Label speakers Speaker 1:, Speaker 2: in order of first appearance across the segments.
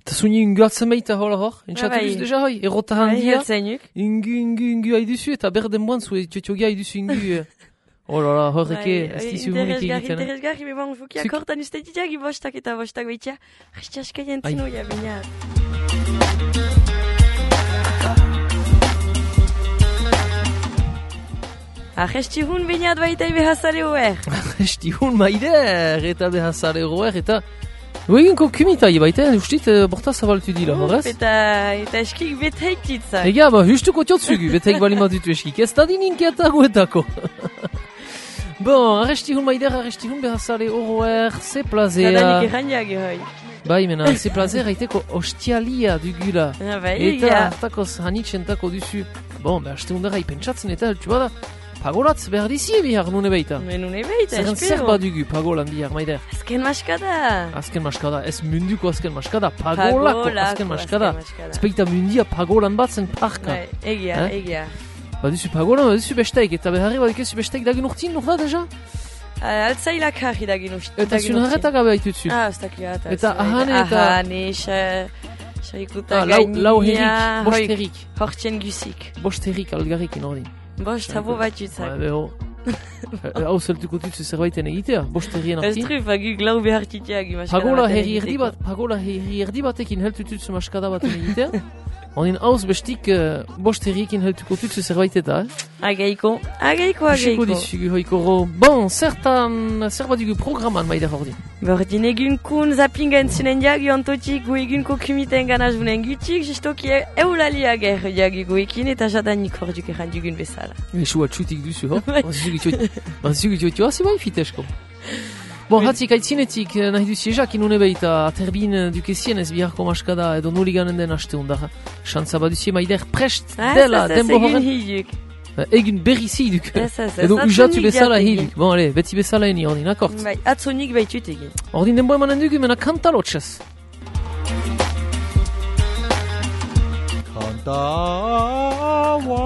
Speaker 1: Eta zuni ungatzen baita hor, entzatu duz deja hoi, errota handia, ungu haiduzu, eta berden boan zu etxotiogia haiduzu ungu. Horala, horreke, ez dizu hurik egiten.
Speaker 2: Interesgarri, me bon, fuki akortan ustetiak bostak eta bostak baitza, restiaska jentzino ya baina. Arrestihun bainat baita behazare hoer.
Speaker 1: Arrestihun maider, eta behazare hoer, eta... Egin kokumitai baita, ustit, borta zabaltu dila, horrez?
Speaker 2: Eta eskik beteik ditza.
Speaker 1: Ega, justuko tiotzugu, beteik balimat ditu eskik. Ez da dininkiatago etako. Bon, arrestihun maider, arrestihun behazare horroer, ze plazea...
Speaker 2: Zadanik errandiak ehoi.
Speaker 1: Bai, mena, ze plazea haiteko ostialia dugula. Eta takoz hanitzen tako duzu. Bon, haste hundara ipentsatzen eta heltu bada, pagolatz behar dizie bihar nune baita.
Speaker 2: Nune baita, espero.
Speaker 1: Zer badugu pagolan bihar, maider?
Speaker 2: Azken maskada.
Speaker 1: Azken maskada, ez munduko azken maskada, pagolako azken maskada. Zpeita mundia pagolan batzen parka.
Speaker 2: Egia.
Speaker 1: Baduzu pagolan, baduzu besteik, eta beharri badukezu besteik dagin urtin, da deja?
Speaker 2: Altzailak harri dagin urtin.
Speaker 1: Eta zun harretak gabe haitutzu. Eta ahane eta...
Speaker 2: Ahane, xarikuta gainia...
Speaker 1: Lau herrik, bost herrik.
Speaker 2: Hortzen gusik.
Speaker 1: Bost herrik algarrik inordin.
Speaker 2: Bost habo batzutzak.
Speaker 1: Hau zeltuko tutzu zerbaiten egitea, bost herrien artin.
Speaker 2: Ez trufa, guk lau behartiteak imaskada
Speaker 1: pagola herri erdi batekin heltututzu maskada baten egitea. Onin hauz bestik bost herriekin heltuko tutzu zerbaiteta,
Speaker 2: Agaiko.
Speaker 1: Usiko dizugu hoiko ro. Bon, zer bat dugu programan maider ordin.
Speaker 2: Bordin egun kun zapingen zunen diag, ontotik gu egun kokumiten ganazunen gutik, jistoki eulali ager diag egoekin eta jadanik hor duk erran dugun bezala.
Speaker 1: Esu atxutik duzu, ho? Bazizugu txotio hasi bai fitesko. Bon, hatzik aitzinetik nahi duzi ezak inune behita aterbin dukezien ez biharko maskada edo nuliganen den haste hundar. Xantza baduzie maider prest dela denbo horren. Egun berrizi duk. Edo ujatu bezala hiduk. Bon, ale, beti bezala eni ordin, akort.
Speaker 2: Atzonik baitut egin.
Speaker 1: Ordin denbo emanen dugu mena kantalotxez. Kantawa.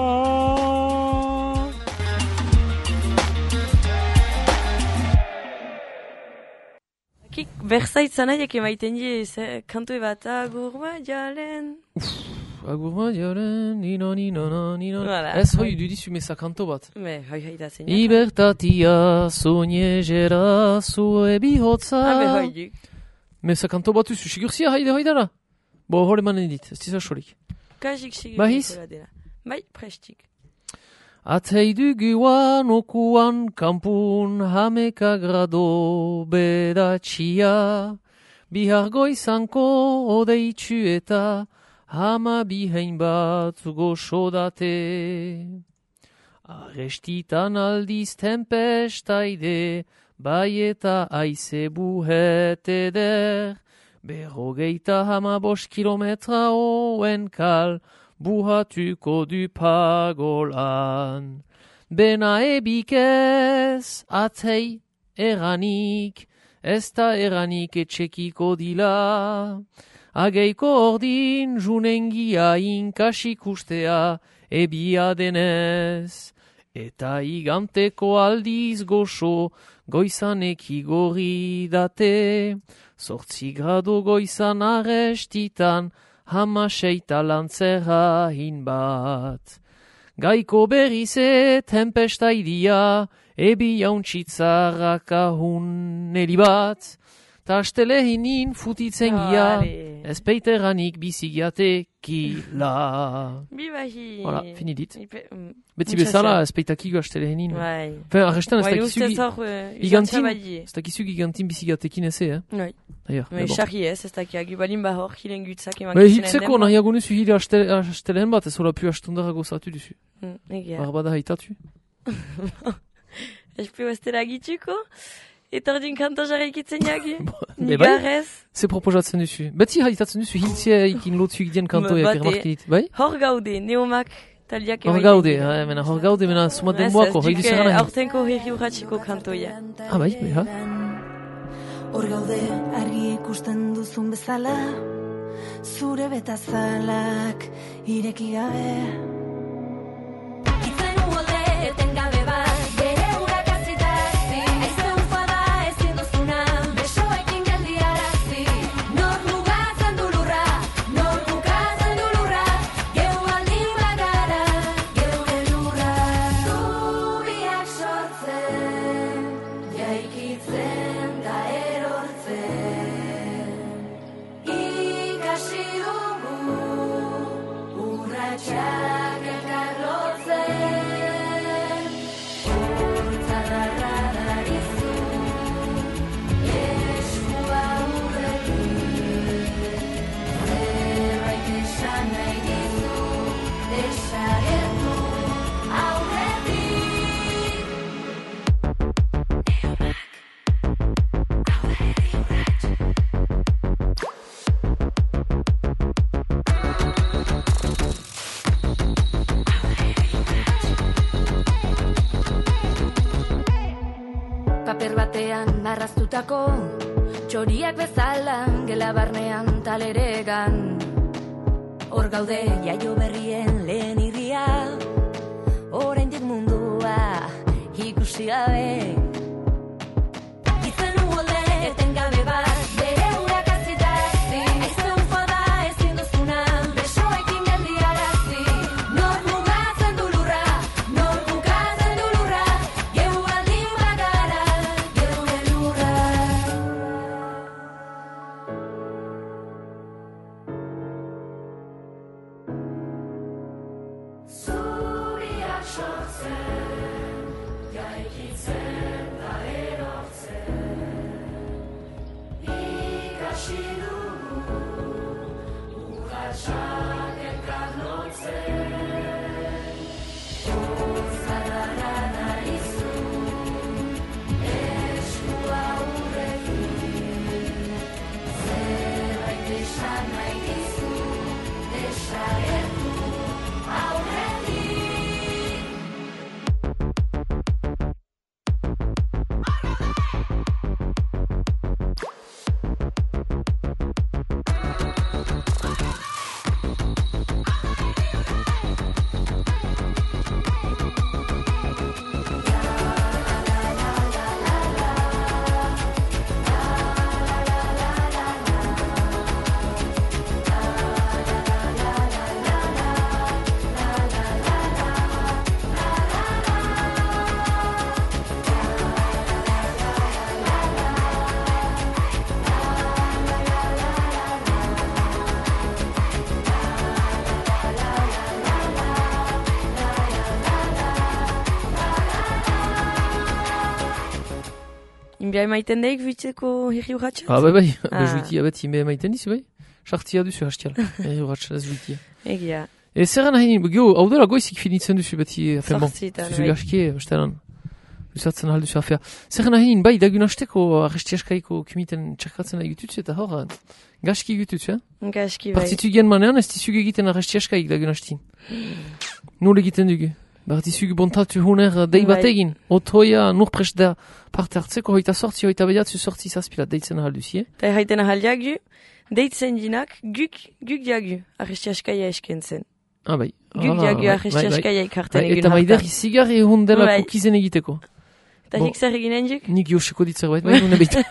Speaker 2: Berzaitzan nahiak emaiten die, kantu bat agurma jalen.
Speaker 1: Agurma jalen, nino. Ez hoi dudizu meza kanto bat.
Speaker 2: Hoi da zein.
Speaker 1: Libertatia, soñegera, zue bihotza.
Speaker 2: Hoi duk.
Speaker 1: Meza kanto bat duzu, sigurtzia hoi dara. Bo, hori manen dit, ez dizar solik.
Speaker 2: Kajik sigurtzia.
Speaker 1: Bahiz?
Speaker 2: Bai, prestik.
Speaker 1: Ateidu guan okuan kampun hameka grado bedatxia. Bihar goizanko odeitxu eta hama bihein bat goxodate. Arestitan aldiz tempestaide, bai eta aize buhet eder. Berrogeita hama 5 kilometra oen kal, buhatuko du pagolan. Bena ebikez, atei eranik, ez da eranik etxekiko dila. Ageiko ordin, junengia inkasik ustea, ebia denez. Eta iganteko aldiz goxo, goizanek igorri date. 8 grado goizan arestitan, hamaseita lantzera hinbat. Gaiko berrize tempestaidia, ebi jauntxitzarrak ahun nelibat. Ta astelehinin futitzen gia, ezpeiteranik bizigiate kila.
Speaker 2: Bibahi.
Speaker 1: Voilà, fini dit. Beti bezala ezpeitakiko astelehinin. Arrestan ez dakizu gigantin bizigatekin eze,
Speaker 2: Xarri ez dakiagu balin bahor hilen gutzak eman
Speaker 1: hitzeko nahiago nuzu hile astelehen bat, ez hola pu astundara gozatu duzu. Barbada haitatu.
Speaker 2: Espio estera gituko? Eta ordin kanta jarraikitzen jagi? Nigarrez?
Speaker 1: Ze proposatzen duzu? Beti haitatzen duzu hiltzea ikin lotzu egiten kantoiak ermarkit, bai?
Speaker 2: Hor gaude, neomak taliak emaiten.
Speaker 1: Hor gaude, mena sumat denboako, hoi duzu gana.
Speaker 2: Aurtenko herri urratxiko kantoia.
Speaker 1: Bai, beha.
Speaker 3: Hor gaude, argi ikusten duzun bezala, zure betazalak ireki gabe. Itzen uolde, eten gabe bat. batean marraztutako txoriak bezala gela barnean taleregan. Hor gaude jaio berrien lehen irria, oraindik mundua ikusi gabe. Gizen uolde etengabe bat, bere urak azitazi, aizten fada ezin duzuna, besoekin geldiarazi. Nor mugatzen du lurra, nor bukatzen du lurra, geu baldin bagara, geure lurra. Zuriak sortzen, jaikitzen da erortzen, ikasi dugu, urratsak elkarlotzen. Zadarra narizu, eskua urrekin, zerbait esan nahi dizu, desagertu aurretik.
Speaker 2: Inbia emaiten daik bitzeko herri urratxat?
Speaker 1: Bai, bezuitia beti inbia emaiten dizu, bai? Sartzia duzu hastial, herri urratxat ez zuitia.
Speaker 2: Egia.
Speaker 1: Zerren nahi, hau dela goizik finitzen duzu beti,
Speaker 2: Zortzitan,
Speaker 1: zuzu
Speaker 2: bai.
Speaker 1: gaskie, bestelan, usatzen alduzu afea. Zerren nahi, bai, dagun hasteko arrestiaskaiko kumiten txerkatzen nahi gututzu, eta hor, gaski gututzu,
Speaker 2: Gaski bai.
Speaker 1: Partitu gen manean, ez dizug egiten arrestiaskaik dagun hastin. Nule egiten dugu. Partizug bontatu huner dei
Speaker 2: Bai.
Speaker 1: bategin. Otoia nur prest da parte hartzeko, hoita sortzi, hoita bediatzu sortzi zazpilat deitzen ahalduzi,
Speaker 2: Eta haiten ahaldiagu, deitzen dinak, guk diagu, arrestiaskaia eskentzen.
Speaker 1: Bai.
Speaker 2: Guk diagu arrestiaskaia ikarten egun
Speaker 1: Eta maider zigarri egun dela
Speaker 2: Bai.
Speaker 1: kukizen egiteko.
Speaker 2: Eta
Speaker 1: Bon.
Speaker 2: hik zer eginen juk?
Speaker 1: Nik Yoshiko dit zerbait, bai, nune beita.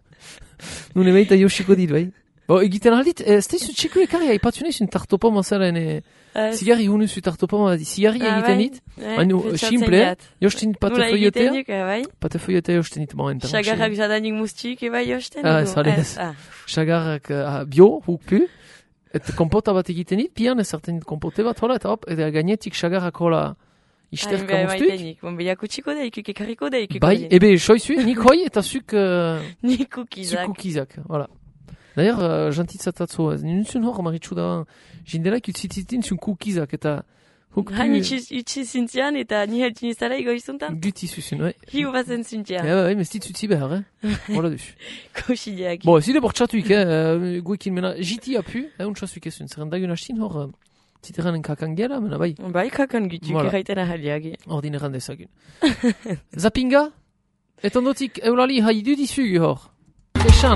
Speaker 1: Nune beita Yoshiko dit, bai. Egiten aldit, ez da izun txeku ekarri, haipatzu nahi zun tartopama zela, zigarri hunu zu tartopama, zigarri egiten dit. Hainu, simple, josten dit patefoiotea.
Speaker 2: bai.
Speaker 1: Patefoiotea josten dit moen.
Speaker 2: Sagarrak zadanik mustik, eba josten?
Speaker 1: Ez, alez. Sagarrak bio, hukpu, eta kompota bat egiten dit, pian ezarten dit kompote bat, hola, eta hop, eta gainetik sagarrak hola isterka muztuik.
Speaker 2: Bon, behiako txiko daik, ekarriko daik.
Speaker 1: Bai, ebe, soizu, nik hoi eta zuk
Speaker 2: Nik kukizak.
Speaker 1: kukizak, voilà. D'ailleurs, jantitzatatzo, nintzun hor, maritxu da, jindelaik utzititin zun kukizak, eta hukpu...
Speaker 2: Han itxi zintzian, eta ni heltin izala egoizuntan.
Speaker 1: Guti zuzun, bai.
Speaker 2: Hiu bazen zintzian.
Speaker 1: Bai, mestit zutzi behar, Hola duzu.
Speaker 2: Kosideak.
Speaker 1: Bon, zide bortxatuik, guekin mena, jiti apu, untxasuik ezun, zerren dagun hastin hor, ziteranen kakan gela, mena bai,
Speaker 2: Bai, kakan gutuk,
Speaker 1: Voilà.
Speaker 2: erraiten ahaliagi.
Speaker 1: ordin erran dezagun. Zapinga? Eta ondotik, eulali haidu dizugu hor. Esan.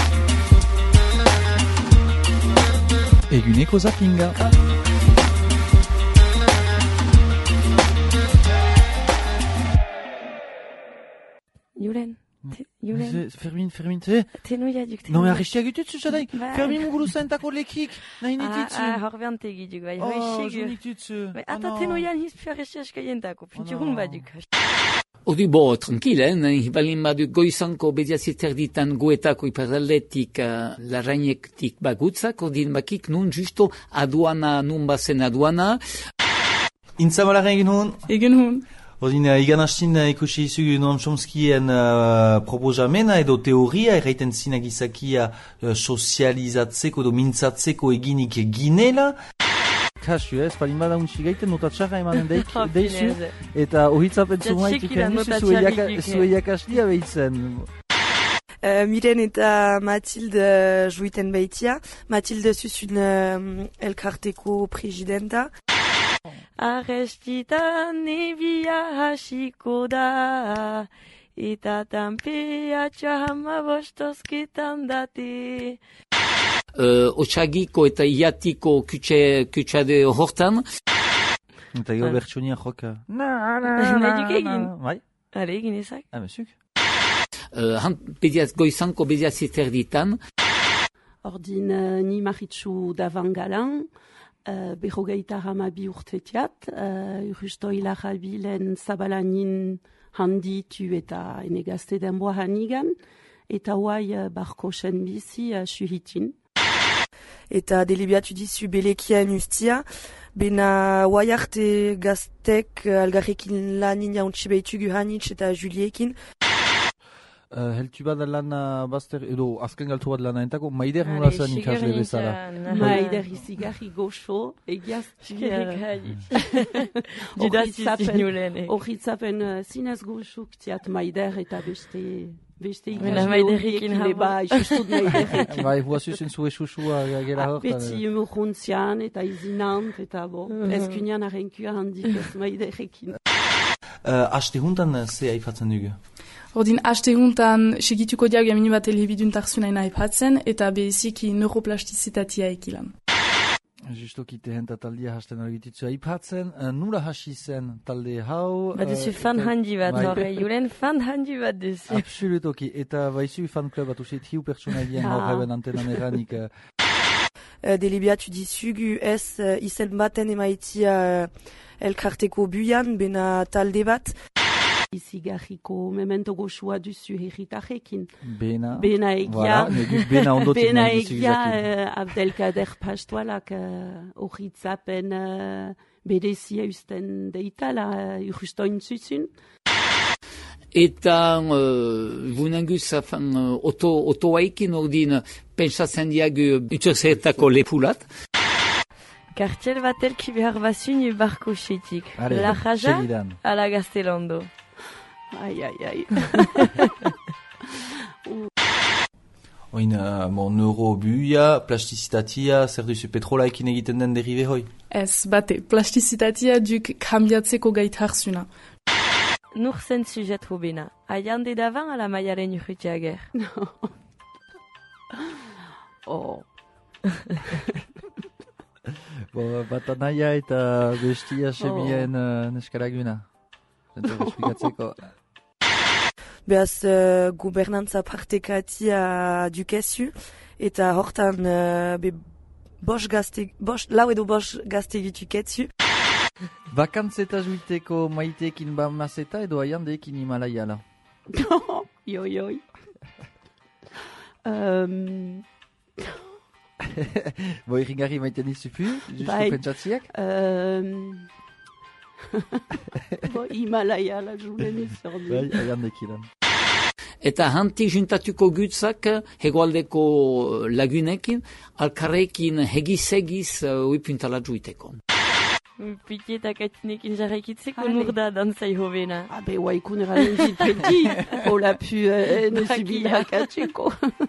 Speaker 4: Eguneko zapinga.
Speaker 2: Julen, Julen,
Speaker 4: Fermin,
Speaker 2: tenoia duk.
Speaker 4: non, arrestiak ututzu zadaik.
Speaker 2: Bai.
Speaker 4: Fermin mugulu zentako lekik. Nahi nititzu.
Speaker 2: Horbean tegiduk, bai,
Speaker 4: Oh,
Speaker 2: hoixigur.
Speaker 4: junitutzu.
Speaker 2: Ata tenoian hizpi arrestiaskaientako, pinturun baduk.
Speaker 5: Hori bo, tranquil, balin badu goizanko bediaziterditan goetako iparaldetik larrainektik bagutzak, ordin bakik nun justo aduana, nun bazen aduana.
Speaker 4: Intzamalaren egin hon.
Speaker 2: Egen hun.
Speaker 4: Ordin, igan hastin ikusi izugu Noam Chomskien proposamena edo teoria erraiten zina gizakia sozializatzeko edo mintzatzeko eginik ginela. Kasu ez, balin bada untsi gaiten notatxarra emanen deizu, eta ohitzapen zumaitik zue jakastia behitzen.
Speaker 6: Miren eta Mathilde juiten baitia. Mathilde zuzun elkarteko presidenta.
Speaker 2: Arrestitan nebia hasiko da, eta tanpeatxoa hamabostozketan date.
Speaker 5: Otsagiko eta iatiko kutsade hortan.
Speaker 4: Eta gero bertsonia joka.
Speaker 2: Nahi duk egin?
Speaker 4: Bai?
Speaker 2: Hale, egin ezak?
Speaker 4: Mesuk?
Speaker 5: Goizanko bediatzi terditan.
Speaker 7: Ordin ni maritxu davangalan, berrogeita hamabi urtetiat, justo hilarabilen zabalanin handitu eta enegazte denboa hanigan, eta huai barko sen bizi suhitin.
Speaker 6: Eta delibiatu dizu belekien ustia, bena huai arte gaztek algarrekin lanin jauntxe behitugu hanitz eta Juliekin.
Speaker 4: Heltu bat lan bazter, edo azken galtu bat lan entako, maider nola zen ikasle bezala.
Speaker 7: Maider izigarri goxo, egiaz horritzapen zinez goxuk tiat maider eta beste ikasle
Speaker 2: maiderrekin
Speaker 7: bai, justut maiderrekin.
Speaker 4: Bai, huazuzen zue susua gela hortan.
Speaker 7: Beti umurruntzian eta izinant eta ezkunean arrenkua handik ez maiderrekin.
Speaker 4: Aste huntan ze aipatzen dugu?
Speaker 8: Ordin, aste huntan segituko diago amini bat elhebiduntarzunaina aipatzen eta behiziki neuroplastizitatea ekilan.
Speaker 4: Justo kite henta taldia hasten argititzu aipatzen, nula hasi zen talde hau...
Speaker 2: Duzu fan handi bat horre, juren fan handi bat duzu.
Speaker 4: Absolutoki, eta baizu fan club bat usit hiu pertsonailien horreben antenan eranik...
Speaker 6: Delibiatu dizugu ez izen baten emaitia elkarteko buian, bena talde bat.
Speaker 7: Izigarriko memento goxua duzu herritarekin.
Speaker 4: Bena
Speaker 7: egia,
Speaker 4: bena
Speaker 7: egia Abdelkader Pastualak horritzapen berezia usten deitala justoin zuzun.
Speaker 5: Eta vunanguz otoaikin ordin pentsatzen diagu utxerzetako lepulat.
Speaker 2: Kartxel bat elki behar bazun barko setik. La jaja, ala Gaztelondo.
Speaker 7: Ai.
Speaker 4: Oin, neurobuia, plastizitatia, zer duzu petrolaikin egiten den derive hoi?
Speaker 8: Ez, bate, plastizitatea duk kambiatzeko gaitarzuna.
Speaker 2: Nur zen sujet hobena. Aiande davan ala maialen urrutiager.
Speaker 4: Bat anaia eta bestia semien neskaraguna. Zentzak esplikatzeko.
Speaker 6: Beaz, gubernantza partekatia dukezu, eta hortan lau edo bost gazte dituketzu.
Speaker 4: Bakantzeta juiteko maiteekin bamazeta edo aiandeekin Himalaiala?
Speaker 7: Joi.
Speaker 4: Bo irringarri maiten izupu, justu pentsatziak?
Speaker 7: Himalaiala julen izordu.
Speaker 4: Bai, aiandeekilan.
Speaker 5: Eta hanti juntatuko gutzak hegoaldeko lagunekin, alkarrekin hegiz uipuntala juiteko.
Speaker 2: Piti eta katinekin jarraikitzeko nurda dantzai hobena.
Speaker 7: Waikun eranen zitpeti, hola pu nezubila katxeko.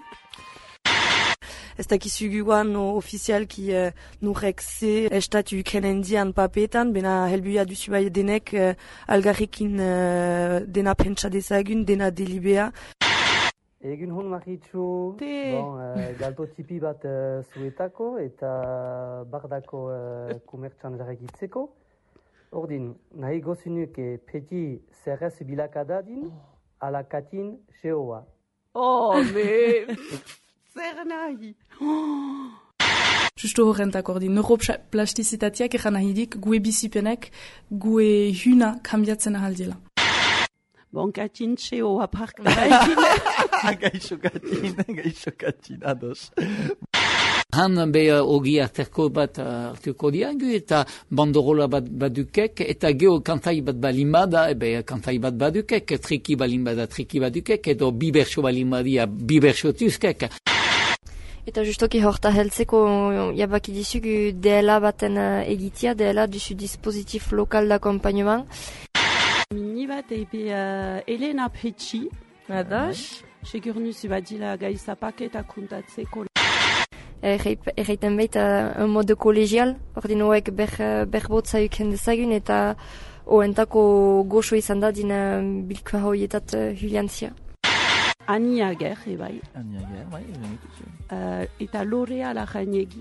Speaker 6: Ez dakizugu guan ofizialki nurek ze estatu kenendian papetan, bena helbuia duzu bai denek algarrekin dena pentsa dezagun, dena delibea.
Speaker 9: Egun hon maritxu, galto tipi bat zuetako eta bardako komertxan jarregitzeko. Ordin, nahi gozunuke peti zerrez bilakadadin, alakatin xeoa.
Speaker 7: Zer nahi?
Speaker 8: Justo horrentak ordin, neuroplastizitateak eran nahidik gue bizipenek gue huna kambiatzen ahaldila.
Speaker 7: Katin txeoa park.
Speaker 4: Gaixo katin, ados.
Speaker 5: Han ogi arterko bat hartuko diagu eta bandorola bat badukek eta geho kantai bat balimada, kantai bat badukek, triki balimada triki badukek, edo biberxo balimadia biberxo tuzkek.
Speaker 10: Eta justoki horta heltzeko jabaki dizugu DLA baten egitia, DLA duzu dispositif lokal d'accompagnement.
Speaker 7: Mini bat Elena Petsi.
Speaker 2: Ados?
Speaker 7: Segur nuzu badila gaizapak eta kontatzeko.
Speaker 10: erraiten baita un mode kolegial, ordin hoek berbotza euken dezagun, eta oentako goxo izan da dina bilkua hoietat Juliantzia.
Speaker 7: Ani Ager, bai.
Speaker 4: Ani Ager, bai,
Speaker 7: Eta Lorea Larrainegi.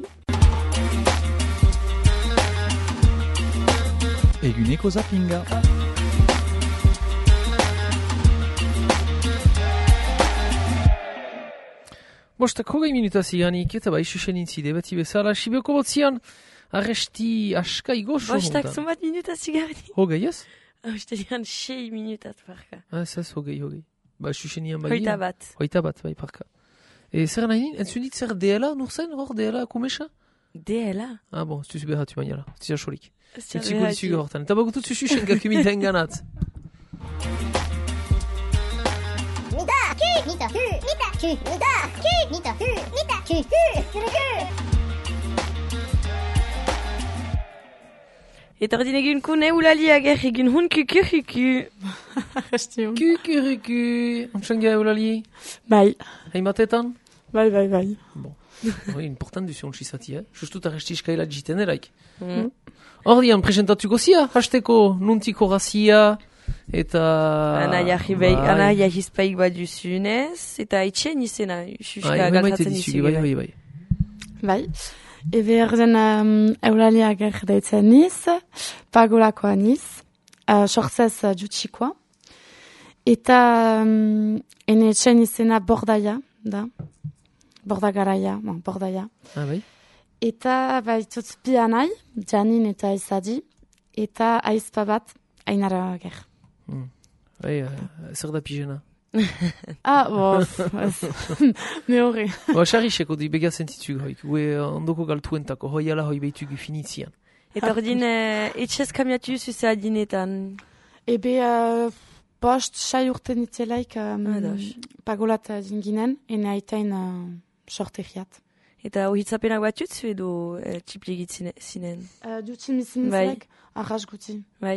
Speaker 4: Eguneko zappinga.
Speaker 1: Bostak hogei minuta ziganik, eta bai susen intzide, beti bezala, Sibioko botzian, arresti askai goxo.
Speaker 2: Bostak zumat minuta zigarni.
Speaker 1: Hogei, ez?
Speaker 2: Uste dian 6 minutat, parka.
Speaker 1: Ez, hogei. Ba, susenian bai.
Speaker 2: Hoita bat,
Speaker 1: bai, parka. Zer nahi nien, entzunit zer DLA, nurzen, hor DLA kumesa?
Speaker 2: DLA?
Speaker 1: Ah, bon, zuzu behatu bainala, zizia xorik. Utziko dizugu hortan, eta bagutut susen gakumita enganat.
Speaker 3: Nita, ku, nita, ku, nita, ku, nita, ku, nita, ku, nita, ku, ku.
Speaker 2: Eta ordin egun kun eulali ager egun hun kukuruku.
Speaker 1: Kukuruku. Ontsangia eulali?
Speaker 8: Bai.
Speaker 1: Heimatetan?
Speaker 8: Bai.
Speaker 1: Bon. Important duzu ontsizati, Justut arresti iskaila jiten eraik. Ordian, presentatuko zia, hasteko nuntiko razia, eta...
Speaker 2: Ana jahizpaik bat duzunez, eta etxen izena, suska galtatzen izugu.
Speaker 1: Bai.
Speaker 8: Bai. Ebe erden eulaliak erdaitzen niz, pagolakoa niz, sortzez jutsikoa. Eta ene etxen izena bordaia, da. Bordagaraia, bordaia.
Speaker 1: Ah, bai.
Speaker 8: Eta baitut pia nahi, Janin eta Izadi, eta aizpa bat, Ainara ger.
Speaker 1: Bai, zer da pijena?
Speaker 8: Ne horre.
Speaker 1: Xarriseko di begatzen zitug hoik, gue ondoko galtuentako, hoiala hoi behitugu finitzian.
Speaker 2: Eta ordin, etxez kamiatu zuze adinetan?
Speaker 8: Ebe, bost, 6 urten itzelaik pagolat dinginen, ene aitain sortegiat.
Speaker 2: Eta ohitzapenak bat jutzu edo txiplegit zinen?
Speaker 8: Dutzi mizinezek, arras guti.
Speaker 2: Bai.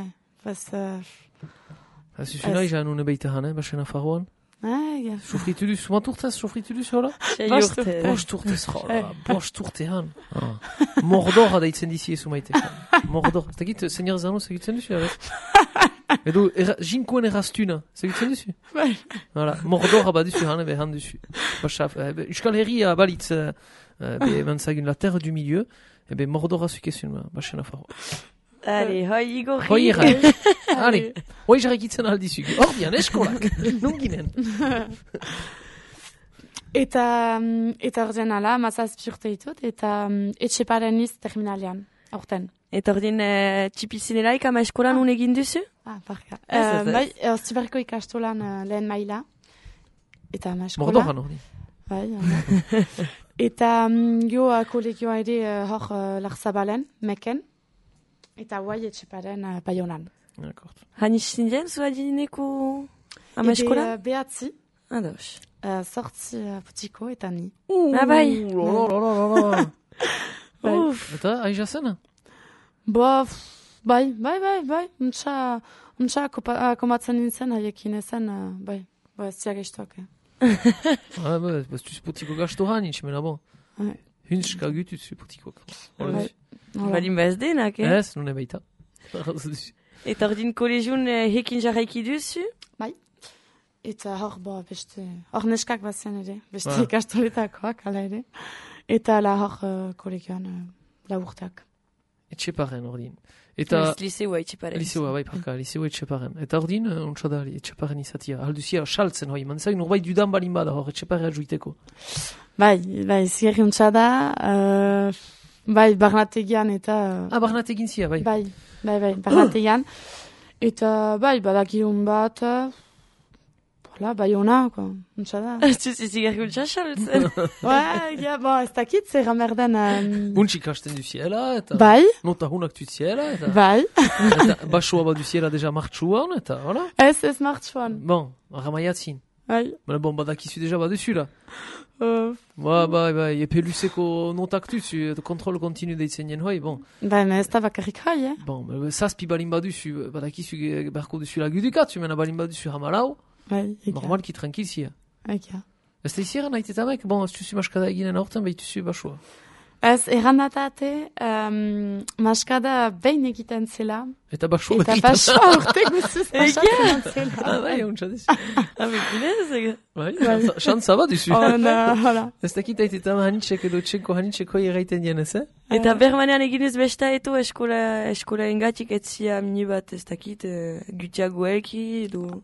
Speaker 1: Zuzuna izan une beitahan, basen afaruan? Sofritu duz, manturtez sofritu duz, hola? Bost urtean. Mordor deitzen dizi ezu maite. Mordor. Ez dakit, senior Zano, segitzen duzu, edo, jinkoen erraztuna, segitzen duzu?
Speaker 8: Bai.
Speaker 1: Mordor duzu, han duzu. Euskal herria balitz, manzagun la terre du milieu, Mordor azukezun, basen afaruan.
Speaker 2: Allez, hoi Igor.
Speaker 1: Allez, hoi jarrekitzen aldizugu. Ordian, eskolak. Nunginen.
Speaker 8: Eta ordean ala, mazaz piurte ditut, eta etxeparen niz terminalean, aurten.
Speaker 2: Eta ordin txipizinelaik ama eskolan nun egin duzu?
Speaker 8: Parka. Bai, Ostibarko ikastolan lehen maila. Eta ama eskola.
Speaker 1: Mordoran ordin.
Speaker 8: Bai, eta jo kolegioa ere hor Larzabalen, Meken. Eta guai etxeparen Baionan.
Speaker 2: Hanis zinden zu adineko ama eskola?
Speaker 8: Behatzi.
Speaker 2: Ados.
Speaker 8: Sortzi putiko eta ni.
Speaker 2: Bai.
Speaker 1: Eta, aiza zena?
Speaker 8: Bai. Untsa komatzen nintzen, haiekin ezen, bai. Ez ziak eiztuak.
Speaker 1: Bastuz putiko gasto hanin, mena bon. Hunska gutuz putikok.
Speaker 2: Balin bez denak,
Speaker 1: Ez, nune baita.
Speaker 2: Eta ordin kolegiun hekin jarraiki duzu?
Speaker 8: Bai. Eta hor neskak bat zen ere. Beste ikastoletakoak, ala ere. Eta la hor kolegioan laburtak.
Speaker 1: Etxeparen ordin.
Speaker 2: Liseua etxeparen.
Speaker 1: Liseua, bai, parka, liseua etxeparen. Eta ordin, ontsa etxeparen izatia. Alduzia, saltzen hoi, manzak norbait dudan balin bada hor, etxeparea juiteko.
Speaker 8: Bai, zierri ontsa da, bai, barnategian eta...
Speaker 1: Barnategin zia, bai.
Speaker 8: Bai, barnategian. Eta, bai, badakion bat, bai ona, ontsa da.
Speaker 2: Zigargun txasaltzen.
Speaker 8: Bai, ez dakit, zer amerden...
Speaker 1: Untxik hasten duziela, eta...
Speaker 8: Bai.
Speaker 1: Nota hunak duziela, eta...
Speaker 8: Bai.
Speaker 1: Eta basoa bat duziela deja martxuan, eta, hola?
Speaker 8: Ez martxuan.
Speaker 1: Bon, ramaiatzin.
Speaker 8: Bai.
Speaker 1: Bon, badakizu deja baduzula. Bai, epe luzeko notak duzu, kontrol kontinu deitzen jen hoi, bon.
Speaker 8: Bai, ez da bakarrik hai,
Speaker 1: Bon, zazpi balin baduzu, badakizu berko duzula gudukatzu, mena balin baduzu hamalau,
Speaker 8: bai,
Speaker 1: normalki tranquil zia.
Speaker 8: Eka.
Speaker 1: Ez da izieran haitetamek, bon, ez duzu maskada eginen aurten, behituzu basua.
Speaker 8: Ez, errandatate, maskada behin egiten zela.
Speaker 1: Eta basua
Speaker 8: Eta
Speaker 1: egiten.
Speaker 8: basua urte guzuz pasatzen zela.
Speaker 1: Ah, bai, untsa dizu.
Speaker 2: Bekinez,
Speaker 1: Bai, xantza bat duzu.
Speaker 8: Hola.
Speaker 1: Ez dakit haitetan hanitxek edo txenko hanitxeko erraiten dienez,
Speaker 2: Eta bermanean eginez besta eto eskola engatik etzia mini bat ez dakit, gutiago elki edo...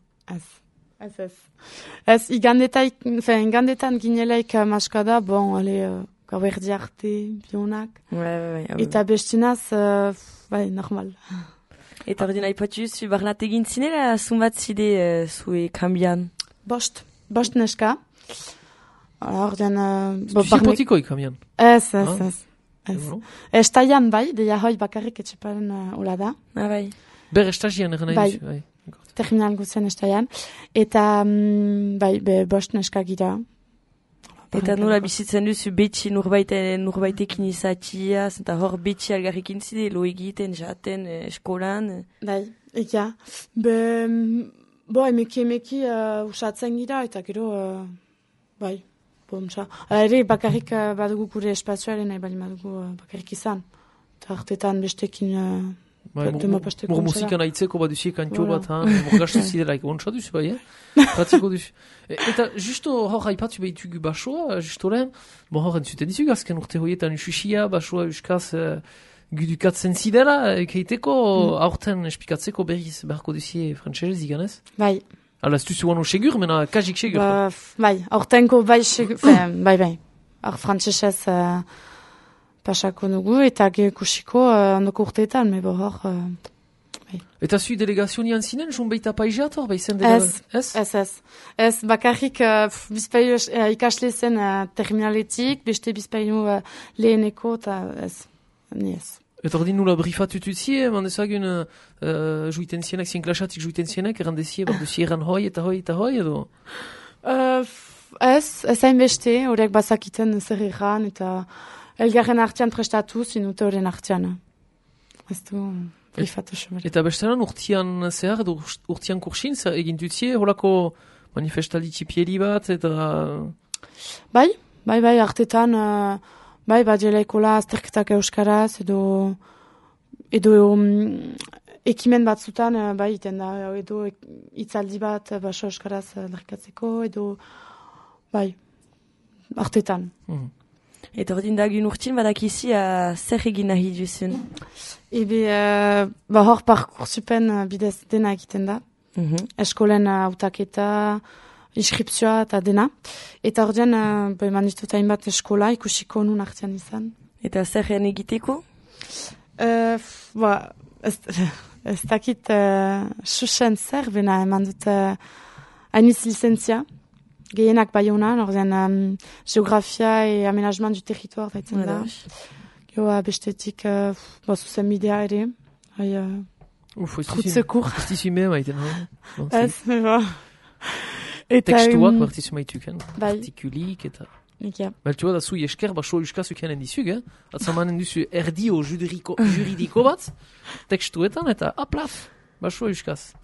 Speaker 8: Ez, igandetan ginelaik maskada, bon, gau erdi arte, bionak.
Speaker 2: Bai.
Speaker 8: Eta bestinaz, bai, normal.
Speaker 2: Eta ordin haipatu zu barnat egin zinela, zumbat zide zue kambian?
Speaker 8: Bost neska. Ordin...
Speaker 1: Zipotikoik kamian.
Speaker 8: Ez. Estaian bai, deia hoi bakarrik etxeparen hola da.
Speaker 2: Bai.
Speaker 1: Ber estagian egin nahi duzu, bai.
Speaker 8: Terminal guzen estaian. Eta, bai, bost neska gira.
Speaker 2: Eta nola bizitzen duzu betxi nurbaitekin izatia, eta hor betxi algarrikin zide, lo egiten, jaten, eskolan.
Speaker 8: Bai, eka. Emeki usatzen gira, eta gero, bai, bomtsa. Ere, bakarrik badugu gure espazioaren, nahi bali badugu bakarrik izan. Eta hartetan bestekin...
Speaker 1: Mor musikan aitzeko bat duzie kantxo bat, morgastu zidelaik ontsa duzu, bai, pratziko duzu. Eta justo hor haipatzu behitugu basoa, justo lehen, hor entzuten dizugu, azken urte hoietan ususia, basoa euskaz gudukatzen zidela, keiteko aurten espikatzeko berriz beharko duzie frantzesez iganez?
Speaker 8: Bai.
Speaker 1: Hala, ez duzu wano segur, mena kajik segur.
Speaker 8: Bai, aurtenko bai segur, bai. Hor frantzesez... pasako dugu, eta gekusiko ondoko urteetan, mebo hor...
Speaker 1: Eta zu delegazionian zinen, zun beita paizeat hor, behizen
Speaker 8: Ez, bakarrik bizpailu ikasle zen terminaletik, beste bizpailu leheneko, eta ez.
Speaker 1: Eta ordin nula brifatu tutzie, mandezagun juiten zienek, zien klasatik juiten zienek, errandezie, bat duzie erran hoi, eta hoi, edo?
Speaker 8: Ez hain beste, horiek bazakiten zer erran, eta... Elgarren artean prestatu, zinute horren artean. Ez du brifatu sobera.
Speaker 1: Eta bestean urtean zehar, edo urtean kursin, egin dutzie, holako manifestaldi txipieri bat, eta...
Speaker 8: Bai, artetan, badelaikola azterketak euskaraz, edo ekimen batzutan, iten da, edo itzaldi bat, baso euskaraz larkatzeko, edo, artetan.
Speaker 2: Eta ordin dagun urtin badakizi zer egin nahi duzun?
Speaker 8: Hor parkursupen bidez dena egiten da. Eskolen hautaketa, inskripzioa eta dena. Eta ordean, eman ditut hainbat eskola ikusiko nun artean izan.
Speaker 2: Eta zer egiteko?
Speaker 8: Ez dakit susen zer, bena eman dut hainiz licentzia. Gehienak Baionan, ordean geografia e aménagement du territoire daitzen da. Gero bestetik zuzen bidea ere. Trutzekur.
Speaker 1: Ez dizu mea maiten,
Speaker 8: Ez,
Speaker 1: Tekstuak bartizu maituken. Artikulik eta... Baltua da zu esker baso euskaz ukenen dizug, atzamanen duzu erdio juridiko bat, tekstuetan eta aplaf, baso euskaz.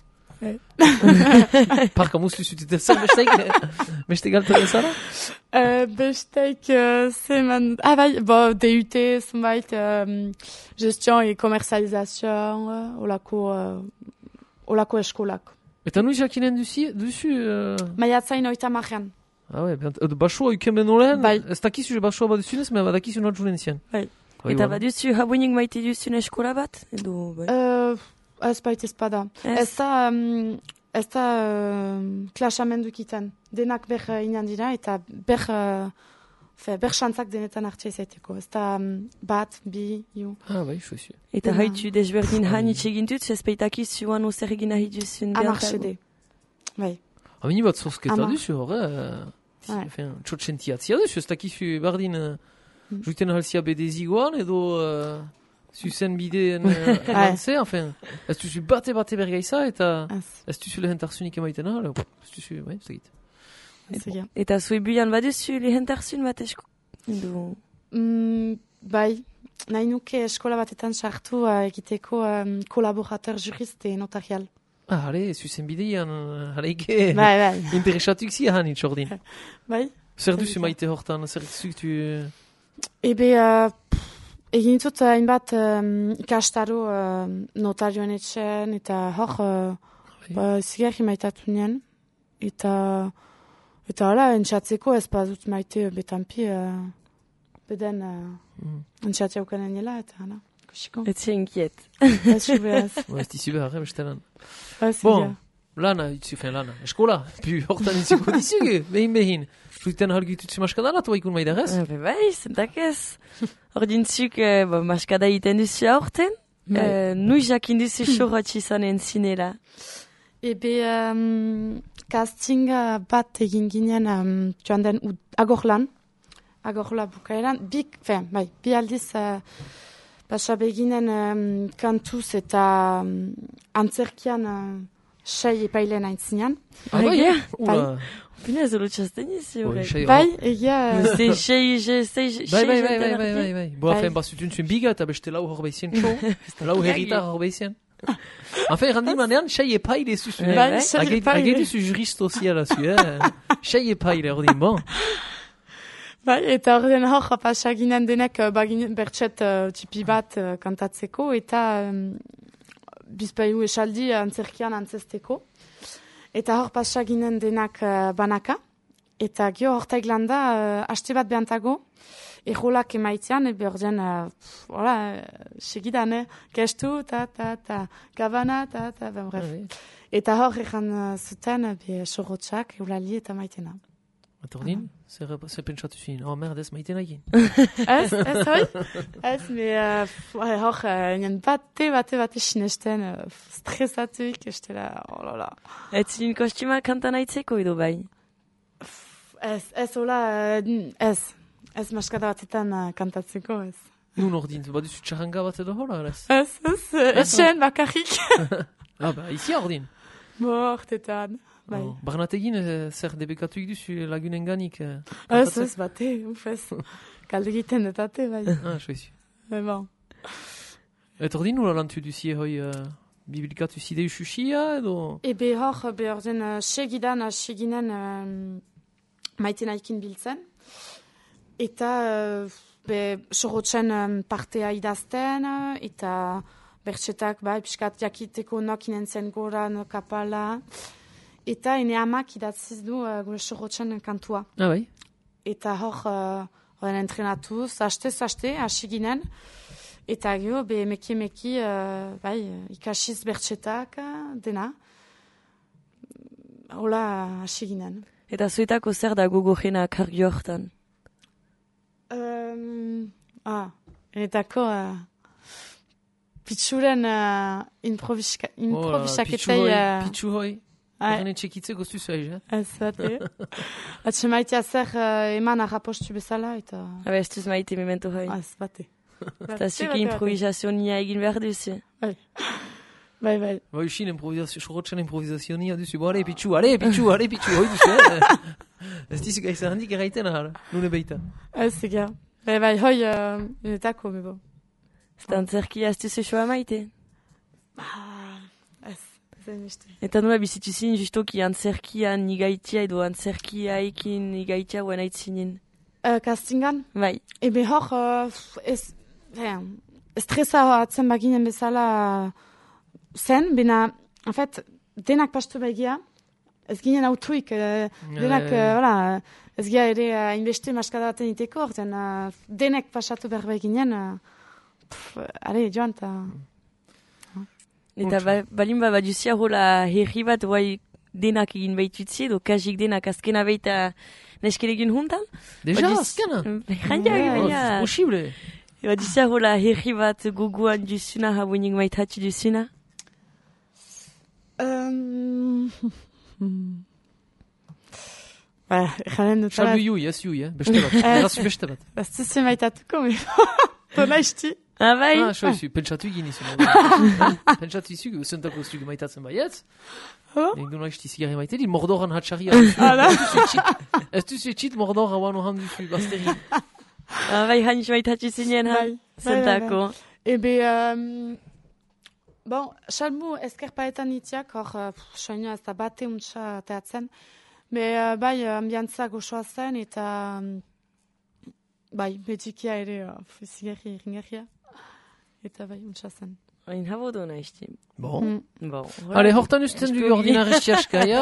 Speaker 1: Parka muslu zutite zer besteik galtu ezara?
Speaker 8: Besteik zeman... DUT zenbait gestion e komerzializazioan olako eskolak.
Speaker 1: Eta nu jakinen duzu...
Speaker 8: Maiatzain oita marrean.
Speaker 1: Basoa ukemen olen, ez dakizu basoa bat duzunez, mea badakizu not juren zien.
Speaker 2: Eta baduzu habuenik maite duzun eskola bat?
Speaker 8: Ez baita espada. Ez da klasamenduk iten. Denak ber inan dira eta ber xantzak denetan hartzea izaiteko. Ez da bat, bi, ju.
Speaker 1: Bai, xuezu.
Speaker 2: Eta haitu desberdin hanitz egintut, ez baitakiz zuan ozer egin nahi duzun.
Speaker 8: Amarxede. Bai.
Speaker 1: Amini bat zozketa duzu, txotxentiatzia duzu, ez dakizu bardin juiten halzia bedezigoan edo... Zuzen bideen erantze, ez duzu bate bergaiza eta ez duzu lehentarzunik emaiten ahal, ez duzu, ez egit.
Speaker 2: Eta zue buian baduzu lehentarsun bat esko?
Speaker 8: Bai, nahi nuke eskola batetan sartu egiteko kolaborateur juriste notarial.
Speaker 1: Hale, zuzen bidean, haleike interesatuk zia hanitz ordin.
Speaker 8: Bai.
Speaker 1: Zer duzu maite hortan, zer zuktu...
Speaker 8: Ebe, egin ditut hainbat ikastaro notarioen etxean, eta hor, zigarri maitatu nien. Eta hala, entxatzeko ez badut maite betampi, beden entxatzea ukanen nila, eta hala.
Speaker 2: Ez inquiet.
Speaker 8: Ez subez.
Speaker 1: Ez dizu behar, bestelan.
Speaker 8: Bon,
Speaker 1: lana, lana. Eskola, pi hortan itzuko dizugu, behin. Zuten hargitutzu maskada latu baikun maidarez?
Speaker 2: Bai, zentak ez. Ordintzuk, maskada iten duzu aurten. Nui jakin duzu xorratx izanen zinela.
Speaker 8: Ebe, casting bat egin ginen joan den agorla bukaeran. Bi aldiz pasa beginen kantuz eta antzerkian sei epailen aintzinean.
Speaker 1: Bai,
Speaker 2: Bine, ez olutxazten izi,
Speaker 8: bai, egia...
Speaker 1: Bai. Boa, fen, bazutun zuen biga eta beste lau horbeizien show, lau herritar horbeizien. Enfin, randi manean, sei epaile zuzuen.
Speaker 8: Bai, sei epaile.
Speaker 1: Agei duzu jurist osiala zu, sei epaile, ordin, bon.
Speaker 8: Bai, eta ordin hor, pasaginen denek bertxet tipi bat kantatzeko, eta bizpailu esaldi antzerkian antzesteko. Eta hor pasaginen denak banaka, eta gio hortaik landa haste bat behantago, errolak emaitean, ebe ordean, segidan, kestu, gabana, bref. Eta hor egan zuten, sorrotxak, eulali eta maitena.
Speaker 1: Eta ordin, zer pentsatu zuen, merde ez maitena egin.
Speaker 8: Ez, hoi? Ez, hor, nien bate sinesten, stresatuik, estela, olala.
Speaker 2: Ez zin kostuma kantan aitzeko edo bai?
Speaker 8: Ez, hola, ez maskada batetan kantatzeko, ez.
Speaker 1: Nun ordin, baduzu txaranga bat edo hola, ez?
Speaker 8: Ez, etxen bakarrik.
Speaker 1: Izi ordin.
Speaker 8: Hortetan. Bai.
Speaker 1: Barnategin zer debekatuik duzu lagunen ganik?
Speaker 8: Ez, bate, ufez. Kalde egiten etate, bai.
Speaker 1: Soizu.
Speaker 8: Bon.
Speaker 1: Eta ordin nula lantu duzi hoi bibilikatu zideu xuxia edo?
Speaker 8: Ebe hor, orden seginen maiten aikin biltzen. Eta sorotzen partea idazten, eta bertxetak, piskat jakiteko nokinen zen gora, kapala. Eta ene amak idatziz du gure sorotzen kantua.
Speaker 1: Bai.
Speaker 8: Eta hor entrenatuz, haste, hasi ginen. Eta gero, meki, ikasiz bertxetak, dena. Hola, hasi ginen.
Speaker 2: Eta zuetako zer da gogorrena kargio hortan?
Speaker 8: Enetako pitsuren improvisaketei...
Speaker 1: Pitsu hoi. Horren etxekitzeko zuzu aiz,
Speaker 8: Ez bate. Atxe maitea zer eman arrapostu bezala, eta...
Speaker 2: Ez duz maite memento hoi.
Speaker 8: Ez bate.
Speaker 2: Eta zuke improvisazionia egin behar duzu.
Speaker 8: Bai.
Speaker 1: Bai, usin sorotzen improvisazionia duzu. Ale, pitsu, hoi duzu. Ez dizu gaizan handik erraiten ahal, nune beita.
Speaker 8: Ez, ega. Bai, hoi, enetako, mebo.
Speaker 2: Eta antzerkia ez duzu soa maite?
Speaker 8: Ez.
Speaker 2: Eta nola bizitu zin justoki antzerkian igaitia edo antzerkia ekin igaitia guen aitzinin?
Speaker 8: Castingan?
Speaker 2: Bai.
Speaker 8: Ebe hor, estresa atzen baginen bezala zen, bena, en fait, denak pastu baigia, ez ginen autuik, denak, ez gira ere inbeste maskada baten iteko, denek pasatu behar baginen, joan, eta...
Speaker 2: Eta balin bat duzia hola herri bat guai denak egin baitutzi edo kajik denak azkena baita neskelegin juntan?
Speaker 1: Deja azkena?
Speaker 2: Baina.
Speaker 1: Posible.
Speaker 2: Eba duzia hola herri bat goguan duzuna hauenik maitatxu duzuna?
Speaker 8: Jaren dut.
Speaker 1: Xalbu jui, beste bat. Errazu beste bat.
Speaker 8: Ez duzi maitatuko, tola isti.
Speaker 2: Bai.
Speaker 1: Soizu, pentsatu egin izu. Pentsatu izu, zentako zugu maitatzen baietz. Egin du naizti zigarri maite, mordoran hatxarria. Ez duzu etxit mordor hauan ohan duzu, bazteri.
Speaker 2: Bai, hanix maitatxu zinen, zentako.
Speaker 8: Ebe, bon, xalmu ezkerpaetan itiak, hor, soina ez da bate untsa teatzen, Bai, ambiantza gozoa zen, eta bai, betxikia ere zigarri ringarria. Eta bai, untsa zen.
Speaker 2: Hain habo du naizti.
Speaker 1: Bon. Hale, hortan usten du ordinaristiaska, ja?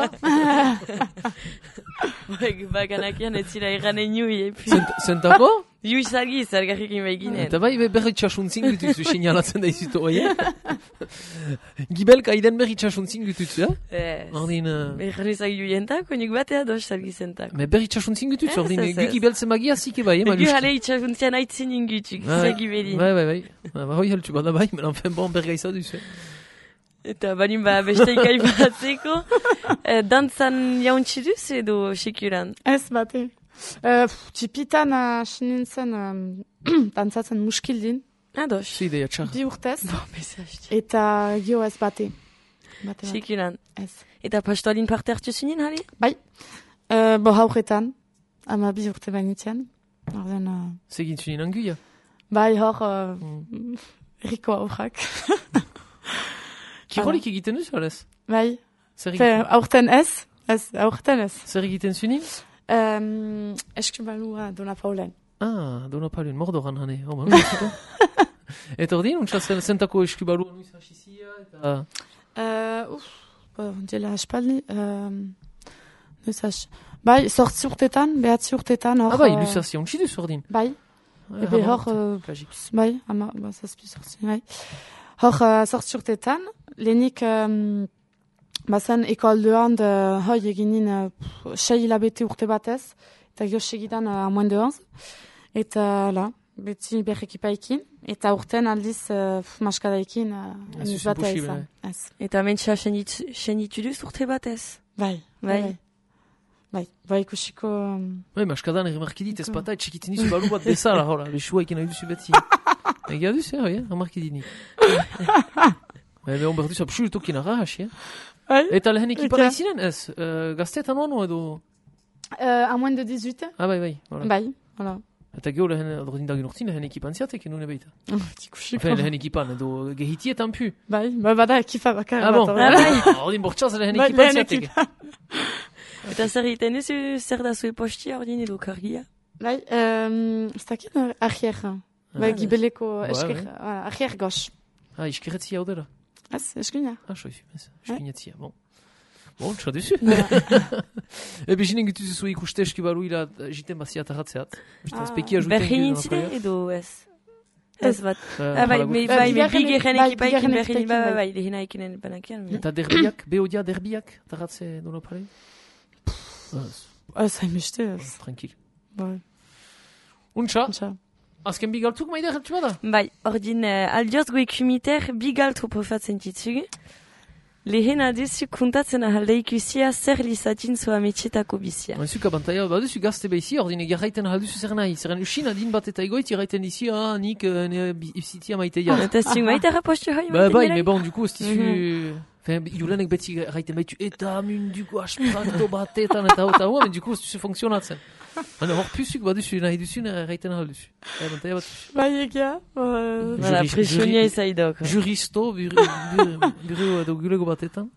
Speaker 2: Baganakian ez zira eranen nui,
Speaker 1: Zentako?
Speaker 2: Juiz argiz, argarrikin behiginen.
Speaker 1: Eta bai, berritxasuntzin gutuzu, sinalatzen da izutu, oie? Gibelka iden berritxasuntzin gutuzu, Ordin...
Speaker 2: Berrizak juientak, oinik batea doz argizentak.
Speaker 1: Berritxasuntzin gutuzu, ordin, gu gibeltzen magia zike bai,
Speaker 2: Gu hale itxasuntzian aitzin ingutuk, zegi beri.
Speaker 1: Bai. Hoi heltu bada bai, men enfen bon bergaiza duzu.
Speaker 2: Eta banin besteik aipatzeko, dantzan jauntzi duz edo sekuran?
Speaker 8: Ez bate. Txipitan sinintzen dantzatzen muskildin.
Speaker 2: Ados.
Speaker 1: Ideia txar.
Speaker 8: 2 urtez. Eta gio ez bate.
Speaker 2: Sekuran.
Speaker 8: Ez.
Speaker 2: Eta pastoalin parte hartu zinen, hali?
Speaker 8: Bai. Hauretan. Ama 2 urte bainitzean.
Speaker 1: Segin zinen anguia?
Speaker 8: Bai, hor... Riko aurrak.
Speaker 1: Kirolik egiten duzu, alez?
Speaker 8: Bai. Aurten ez. Aurten ez.
Speaker 1: Zer egiten zuen?
Speaker 8: Eskubalua Dona Paulen.
Speaker 1: Dona Paulen, mordoran hane. Eta ordin, untsa zentako eskubalua nuiz hasizia, eta...
Speaker 8: Dela espaldi... Bai, 8 urtetan, 9 urtetan, hor...
Speaker 1: Bai, luzazia, untsi duz ordin.
Speaker 8: Bai. Ebe hor... Bai, ama, zazpi sortzi, bai. Hor, 8 urtetan, lehenik... Bazen, ekoldean, hoi eginin 6 hilabete urte batez, eta gio segidan amoen de 11. Eta, la, beti berrekipaikin, eta urten aldiz maskadaikin eniz batea izan.
Speaker 2: Eta mentsa senituduz urte batez?
Speaker 8: Bai. Bai, ikusiko...
Speaker 1: Bai, maskadan erremarkidit ez bata, etxekitin dizu balu bat bezala, hola, besua ekin nahi duzu beti. Egia duzu, remarkidini. Bai, behon behar duzu, abxu tokin arras, Eta lehen ekipara izinen, ez? Gaztetan ono edo?
Speaker 8: A moins de 18.
Speaker 1: Bai.
Speaker 8: Bai, hola.
Speaker 1: Eta geho lehen ordindagin urtin lehen ekipan ziatek, nune beita.
Speaker 8: Tikusiko.
Speaker 1: Lehen ekipan edo gehitietan pu.
Speaker 8: Bai, bada ekipa bakar.
Speaker 1: Bon, ordin bortxaz lehen ekipan ziatek.
Speaker 2: Eta zer egiten duzu, zer da zue postia ordin edo kargia?
Speaker 8: Bai, ez dakit arrier. Bai, gibeleko esker, arrier gox.
Speaker 1: Iskeretzia hau dela.
Speaker 8: Ez, eskuina.
Speaker 1: Soizu, eskuinatzia, bon. Bon, txa duzu. Ebe jinen gutuzu zu ikuste eskubalu ila jiten bazia taratzeat.
Speaker 2: Bergin intzide edo ez? Ez bat. Bai, bigeren ekipaikin bergin, bai, lehena ekinen banakian.
Speaker 1: Eta derbiak, beodia derbiak taratze dono pare?
Speaker 8: Ez, haimeste.
Speaker 1: Tranquil.
Speaker 8: Bai.
Speaker 1: Untxa? Azken bigaltuk maide jeltu bada?
Speaker 2: Bai, ordin aldioz goekumiter bigaltu profatzen ditzugu. Lehen adezu kontatzen ahalde ikusia zer lizatin zua metxetako bizia.
Speaker 1: Zuka bantaia, baduzu gazte behizi, ordin egarraiten ahalduzu zer nahi. Zeren usin adin bat eta egoit irraiten dizi, nik ibzitia maiteia.
Speaker 2: Eta zung maite rapostu hoi?
Speaker 1: Bai, me bon, duko, ez dizu... Julenek beti gaiten behitu, eta munduko asprakto batetan, eta hau, men duko, ez duzu funksionatzen. Hor pusuk baduzu nahi duzun, gaiten ahalduzu.
Speaker 8: Bai, egia.
Speaker 2: Presionia izaidok.
Speaker 1: Juristo, buru edo gulego batetan.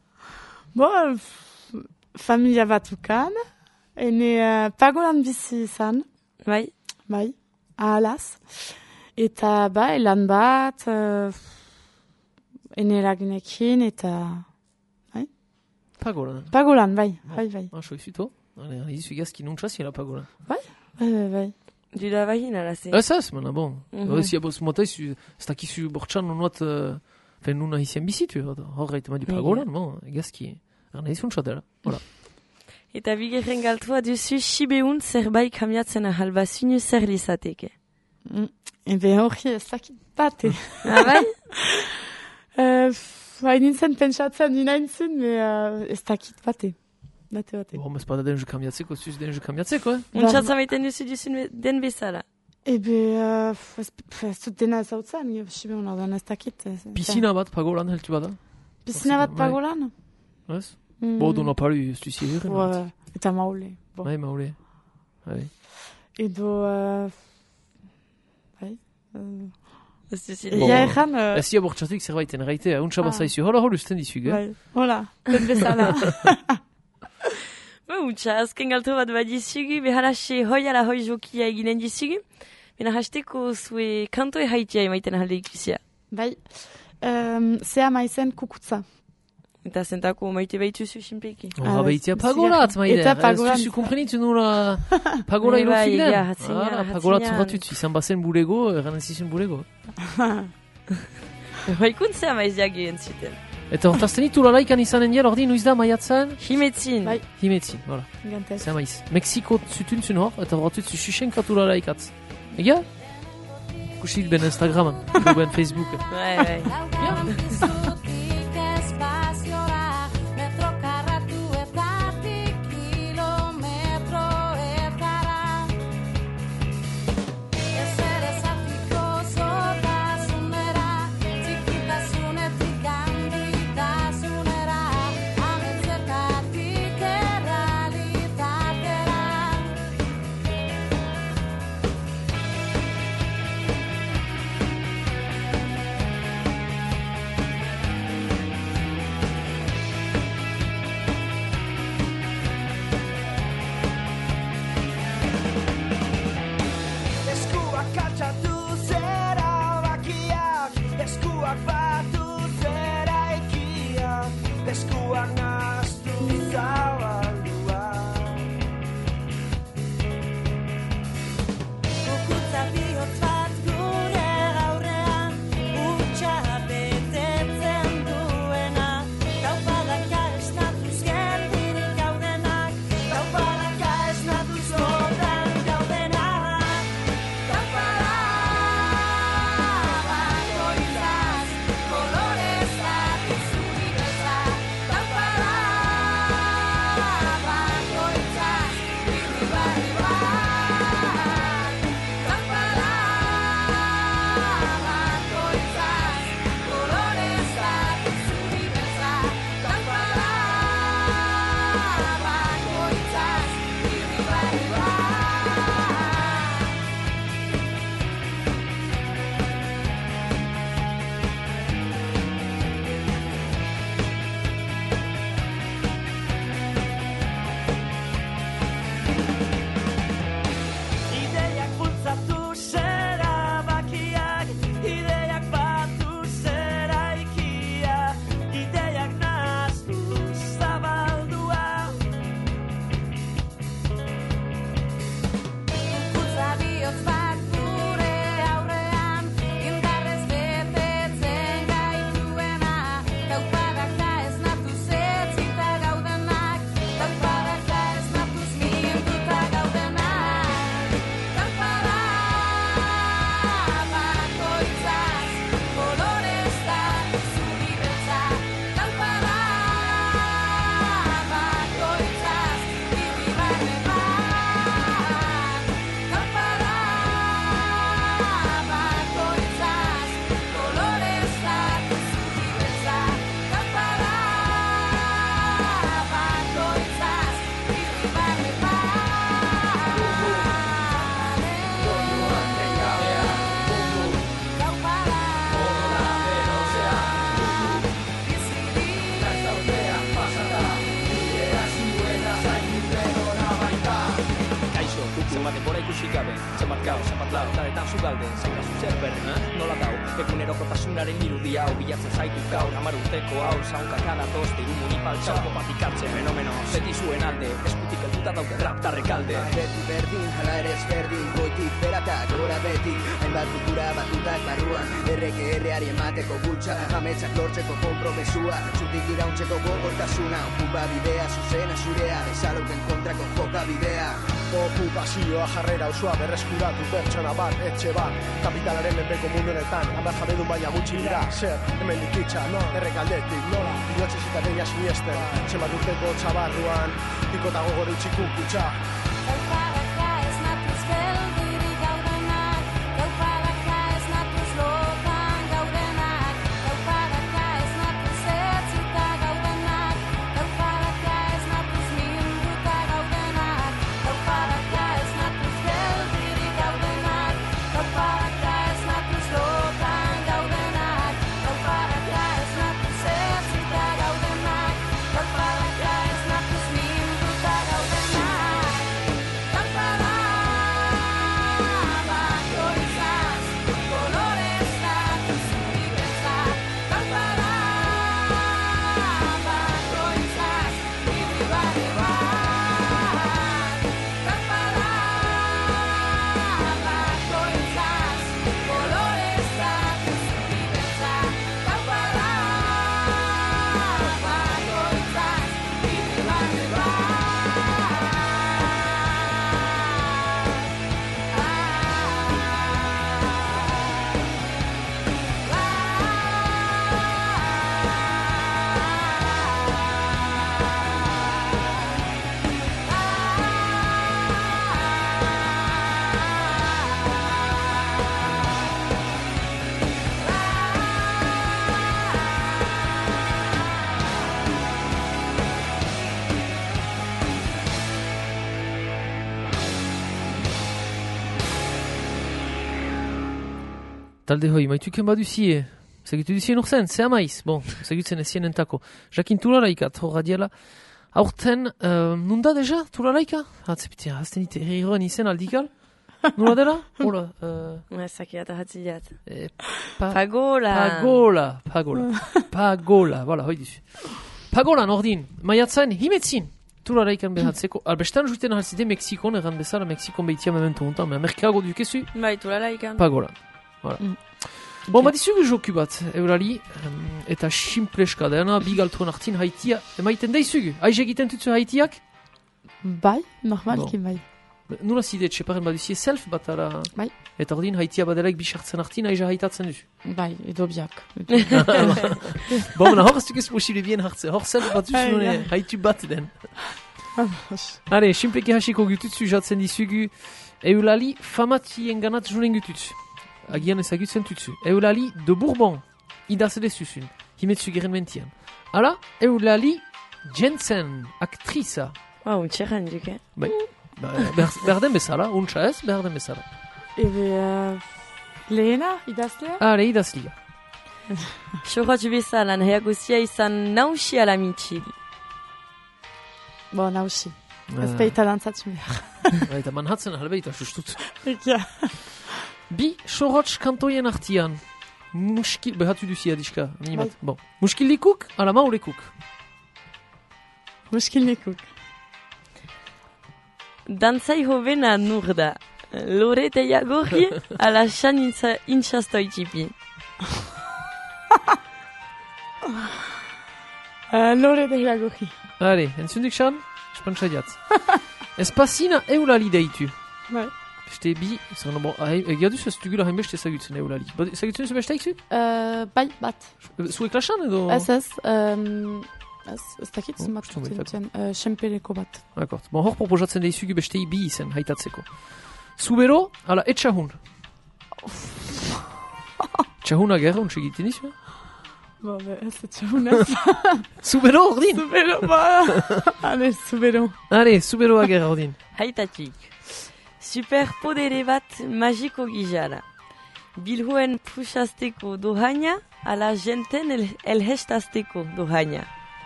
Speaker 8: Familia batukan, ene pagolan bizi izan.
Speaker 2: Bai.
Speaker 8: Ahalaz. Eta bai, lan bat... Ene lagunekin eta... Pagolan, bai.
Speaker 1: Soizuto. Izu gazki nuntxazien la pagolan.
Speaker 8: Bai.
Speaker 2: Duda bahin alaze.
Speaker 1: Ez, mena, bon. Zia boz mota izu, ez dakizu bortxan nuat, nuna izien bizitu. Hor gaita madu pagolan, bon, gazki. Arna izuntza dela, hola.
Speaker 2: Eta bigerren galtua duzu, sibeun zerbait kamiatzen ahalbazinu zer lizateke.
Speaker 8: Ebe hori ez dakit bate.
Speaker 2: Bai?
Speaker 8: Nintzen pentsatzen ninaintzun, ez dakit bate. Bate.
Speaker 1: Bon, ez bada denju kamiatzeko, zuz denju kamiatzeko,
Speaker 2: Untxatza maiten duzu den bezala.
Speaker 8: Ebe, ez dut dena ezautzen, sibeun ordan ez dakit.
Speaker 1: Piscina bat pagolan heltu bada?
Speaker 8: Piscina bat pagolan?
Speaker 1: Ez? Bo, dona pari, ez duzi herren.
Speaker 8: Eta maule.
Speaker 1: Bai, maule.
Speaker 8: Edo...
Speaker 1: Ez ia bortxatuk zerbaiten erraitea, untsa bazaizu, hola usten dizu,
Speaker 8: Hola, den bezala.
Speaker 2: Utsa, azken galto bat badizugu, behalaxe hoi ala hoi jokia eginen dizugu. Bena hasteko zue kantoe haitia emaiten ahalde ikusia.
Speaker 8: Bai, zea maizen kukutza.
Speaker 2: Eta zentako maite behituzu simpleki.
Speaker 1: Horra behitia pagolat, maide.
Speaker 8: Eta pagolat.
Speaker 1: Ez duzu komprenitu nula pagola ilo filen. Pagolat zuratut, izan bazen burego, eranen zizun burego.
Speaker 2: Baikun zea maiziak egin zuten.
Speaker 1: Eta hortazten ditu lalaikan izanen diar, ordi nuiz da maiatzen?
Speaker 2: Himetzin.
Speaker 8: Bai.
Speaker 1: Himetzin, voilà.
Speaker 8: Gantez.
Speaker 1: Zea maiz. Mexiko zutun zun hor, eta horretut zu susenkatu lalaikatz. Ega? Kusit ben Instagraman, ben Facebook.
Speaker 2: Bai.
Speaker 11: Egunerokotasunaren irudia hau bilatzen zaitu gaur 10 urteko hau zaunka kanatoz diru munipaltza patikatzen fenomeno beti zuen alde eskutik helduta daude raptarrek alde
Speaker 12: beti berdin, hala ere ezberdin goitik beratak gora beti hainbat kultura batutak barruan erreke erreari emateko bultza ametsak lortzeko konpromesua txutik irauntzeko gogortasuna okupa bidea zuzena zurea bezalauten kontrako joka bidea okupazioa jarrera osoa berreskuratu pertsona bat, etxe bat kapitalaren menpeko mundu honetan hamar jabedun baina gutxi dira zer, hemen likitza, errekaldetik nola, bihotxez eta deia sinesten zenbat urteko txabarruan piko eta gogor utxik ukutxa
Speaker 1: Talde hoi, maituken baduzie. Segitu duzien urzen, zea maiz. Bon, segitzen ezien entako. Jakin tularaikat, horra diela. Aurten, nunda deja, tularaica? Hatzepitea, hazten dite, herriroen izen aldikal? Nula dela? Ola,
Speaker 2: Zakiat ahatziat.
Speaker 1: Pagola, voilà, hoi dizu. Pagola, nordin, maiatzaen, himetzin. Tularaikan behatzeko. Albestan juiten ahalzide Mexikon, erran bezala, Mexikon behitia memento hontan, mea merkago dukezu.
Speaker 2: Bai, tularaikan.
Speaker 1: Pagola, voilà. Bon, badizugu joku bat, eurali, eta simpleska dena, bigaltuen artin haitia, emaiten deizugu. Aiz egiten tutzu haitiak?
Speaker 8: Bai, normalki bai.
Speaker 1: Nula zide, txeparen baduzie self bat ara...
Speaker 8: Bai.
Speaker 1: Eta ordin haitia badelaik bisartzen artin, aiz haitatzen duzu.
Speaker 8: Bai, edo biak.
Speaker 1: Bon, hor ez dukez posible bien hartzen, hor self bat duzu haitu bat den. Hale, simpleki hasiko gututzu jatzen dizugu, eulali famatien ganat junen gututzu. Agian ezagutzen tutzu. Eulali de Bourbon, idazle zuzun, himetzu geren mentian. Hala, Eulali Jensen, aktriza.
Speaker 2: Untxerran duke.
Speaker 1: Bai, berden bezala, untxa ez, berden bezala.
Speaker 8: Ebe, lehena, idazlea?
Speaker 1: Hale, idazlea.
Speaker 2: Xorotx bezala, nahiagozia izan nausi ala mitxil.
Speaker 8: Bo, nausi. Ez peita dantzatzu behar.
Speaker 1: Eta manhatzen halbeita, sustut.
Speaker 8: Ekia.
Speaker 1: Bi xorotx kantoien artian. Muskil, behatu duzia diska. Bon. Muskilikuk, ala maulekuk.
Speaker 8: Muskilikuk.
Speaker 2: Dantzai hovena nur da. Lore teiagorri, ala xan intxastoi txipi.
Speaker 8: Lore teiagorri.
Speaker 1: Hale, entzundik xan? Espantzaiat. Espazina Eulali deitu.
Speaker 8: Bai.
Speaker 1: Beste bi, egia duzu ez dugula hainbeste ezagutzen Eulali. Ezagutzen duzu beste ikzu?
Speaker 8: Bai, bat.
Speaker 1: Zuek lasan edo?
Speaker 8: Ez dakit zenbat zuten, senpereko bat.
Speaker 1: D'accord. Bon, hor proposatzen deizugu beste bi izen haitatzeko. Zubero, ala etxahun. Etxahuna gerra untxe egiten izu?
Speaker 8: Ba, ez etxahun ez.
Speaker 1: Zubero ordin?
Speaker 8: Zubero, ba. Ale, zubero.
Speaker 1: Ale, zuberoa gerra ordin.
Speaker 2: Haitatik. Superpodere bat magiko gizara. Bilhuen pusasteko dohaina, ala jenten elhestazteko dohaina.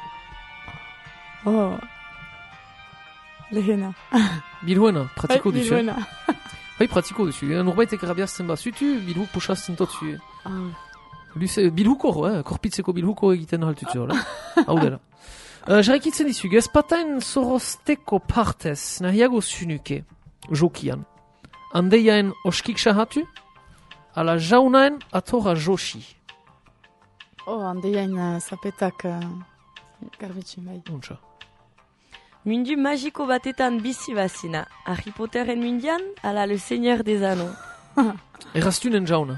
Speaker 8: Oh. Lehena.
Speaker 1: Bilhuena, pratiko duzu.
Speaker 8: Bilhuena.
Speaker 1: Bai, pratiko duzu. Norbaitek rabiazten bat zutu, bilhu pusazten totzu. Bilhuko, korpitzeko bilhuko egiten haltutzu. Hau dela. Jarrikitzen dizu, ezpatain zorosteko partez, nahiago zunuke, jokian. Andeiaen oskik sahatu, ala jaunaen atorra joshi.
Speaker 8: Andeiaen zapetak garbitxin bai.
Speaker 1: Untxa.
Speaker 2: Mundu magiko batetan bizi bazina. Harry Potteren mundian, ala le Seigneur des Anneaux.
Speaker 1: Erraztunen jauna.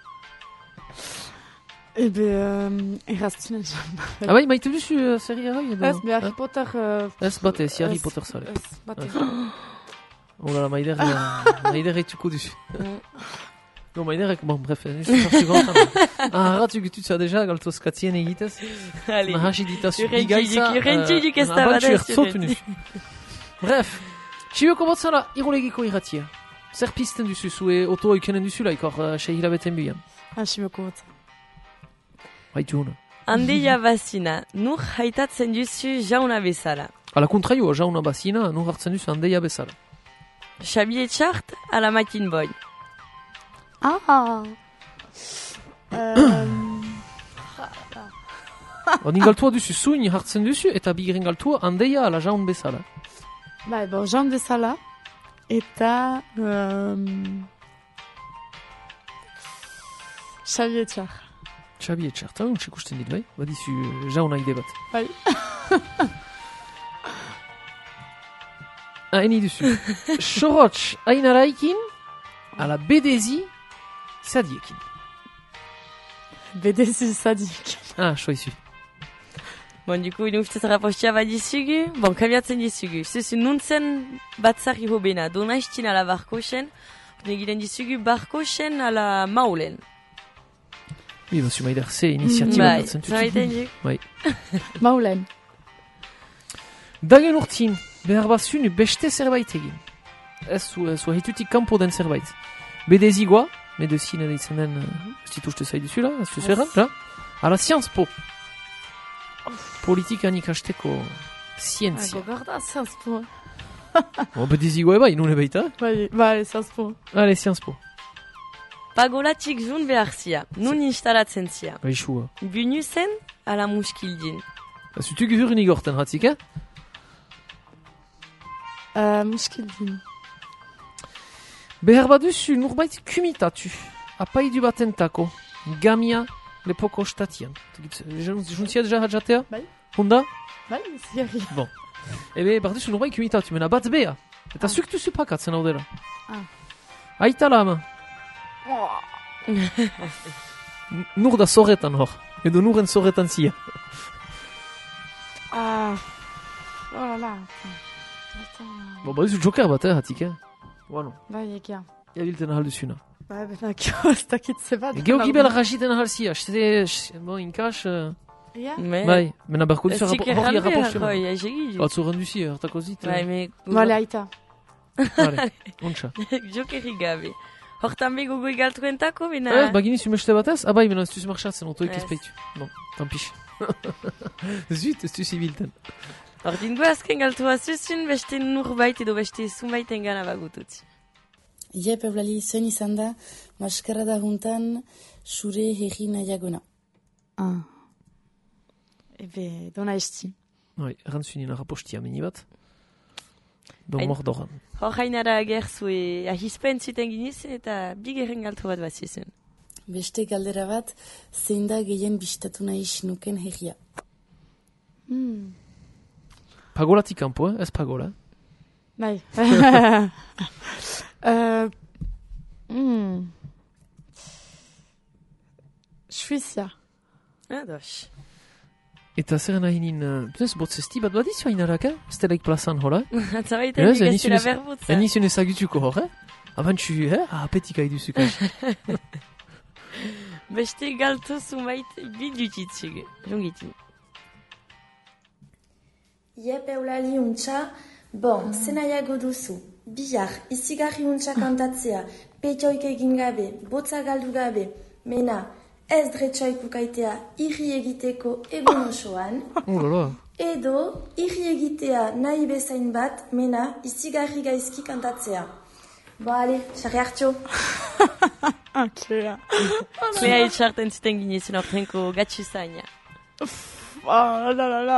Speaker 8: Ebe, erraztunen jauna.
Speaker 1: Bai, maite duzu seria hoi?
Speaker 8: Ez, be Harry Potter...
Speaker 1: Ez batez, Harry Potter zale.
Speaker 8: Ez, batez.
Speaker 1: Olala, maider etuko duzu. No, maiderek, bon, bref, nizu sartu gantan. Harratu gututza deja, galtoz katzien egitez. Nahasi ditazu bigaitza.
Speaker 2: Urentxudik ez da badez.
Speaker 1: Bref, txibioko botzala, irolegiko irratia. Zer pizten duzu zue otoa ikenen duzu laikor, sei hilabeten bian.
Speaker 8: Txibioko botzala.
Speaker 1: Haitu hona.
Speaker 2: Andeia bazina, nur haitatzen duzu jauna bezala.
Speaker 1: Ala kontraio, jauna bazina, nur hartzen duzu andeia bezala.
Speaker 2: Xabi etxart, ala makin boi.
Speaker 1: Odin galtua duzu zuin hartzen duzu, eta bigiren galtua andeia ala jaun bezala.
Speaker 8: Bai, bo, jaun bezala, eta... Xabi etxart.
Speaker 1: Xabi etxart, untxe ikusten dit, bai? Badizu jauna ide bat.
Speaker 8: Bai.
Speaker 1: Eni duzu. Xorotx ainaraikin, ala bedezi, sadiekin.
Speaker 8: Bedezi sadiekin.
Speaker 1: Choizu.
Speaker 2: Bon, duko, ustez rapostia badizugu. Bon, kabiatzen dizugu. Zuzu nuntzen batzari hobena. Donaistin ala barkosen. Negiren dizugu barkosen ala maulen.
Speaker 1: Oui, basu maider, ze iniziatiba batzen tutsi.
Speaker 2: Bai, zamaiten du.
Speaker 1: Bai.
Speaker 8: Maulen.
Speaker 1: Dagen urtin, behar bazun beste zerbait egin. Ez zu hitutik kampo den zerbait. Bedezigoa, medicine deitzen den, ez dituzte zaiduzula, ez duzu erran, ja? Ala, Sciences Po. Politikan ikasteko zientzia.
Speaker 8: Gogorda, Sciences Po.
Speaker 1: Bedizigo bai, nune baita?
Speaker 8: Bai, Sciences Po.
Speaker 1: Allez, Sciences Po.
Speaker 2: Pagolatik jun behar zia, nun instalatzen zia.
Speaker 1: Baixua.
Speaker 2: Bunuzen, ala muskildin.
Speaker 1: Zutu gehören igorten hatzik,
Speaker 8: Muskildin.
Speaker 1: Behar baduzu nurbait kumitatu. Apaidu batentako. Gamia lepoko statian. Juntzia deja hatjatea?
Speaker 8: Bai.
Speaker 1: Honda?
Speaker 8: Bai, ziarri.
Speaker 1: Bon. Ebe, barduzu nurbait kumitatu, mena bat bea. Eta zuk duzu pakatzen hau dela. Aita lama. Nur da zorretan hor. Edo nuren zorretan zia.
Speaker 8: Oh la la.
Speaker 1: Bon, baduzu joker bat, hatik, Bueno.
Speaker 8: Bai, egia.
Speaker 1: Jabilten ahalduzuna.
Speaker 8: Bai, benak, ez dakit zebat.
Speaker 1: Geo gibela rajiten ahalzia. Bon, inkas... Bai, mena berko duzu hori rapportziona. Atzo randuzi, hartako zit.
Speaker 2: Bai, me...
Speaker 8: Bale, aita.
Speaker 1: Vale, ontsa.
Speaker 2: Jokerri gabe. Hortan be gogo igaltuentako, bina...
Speaker 1: Ez, bagini zumeste batez? Bai, mena ez duzu marchatzen, otoik ez peitu. Bon, tampix. Zut, ez duzu ibilten.
Speaker 2: Ordin azken galtua zuzun, beste nurbait edo beste zunbaiten gana bagutut.
Speaker 13: Iep eulali zen izan da, maskarada juntan, zure herri nahiagona.
Speaker 8: Ebe, dona esti.
Speaker 1: Bai, errantzunien arrapostia meni bat. Don mordoran.
Speaker 2: Hor hainara agerzue ahispen zuten ginizen eta bigeren galtu bat bazizun.
Speaker 13: Beste galdera bat, zein da gehien bistatu nahi sinuken herria.
Speaker 1: Pagolatik kanpo, ez pagola?
Speaker 8: Bai. Suizia.
Speaker 2: Ados.
Speaker 1: Eta zer nahi nien, punez botzesti bat badizu hainarak, ez delaik plazan hola?
Speaker 2: Atzabaiten digazela berbutza.
Speaker 1: Enizun ezagutuko hor, Abantxu, apetik haiduzu kaj.
Speaker 2: Beste galtu zumait bidutitzuk, jungitin.
Speaker 14: Iep eulali untxa, bon, zenaiago duzu. Bihar, izigarri untxa kantatzea, petioik egin gabe, botza galdu gabe, mena, ez dretxoik ukaitea irri egiteko egun osoan, edo irri egitea nahi bezain bat, mena, izigarri gaizki kantatzea. Ba, ale, xarri hartxo.
Speaker 8: Klea.
Speaker 2: Klea itxarten zuten ginezen ortenko gatsu zaina.
Speaker 8: La.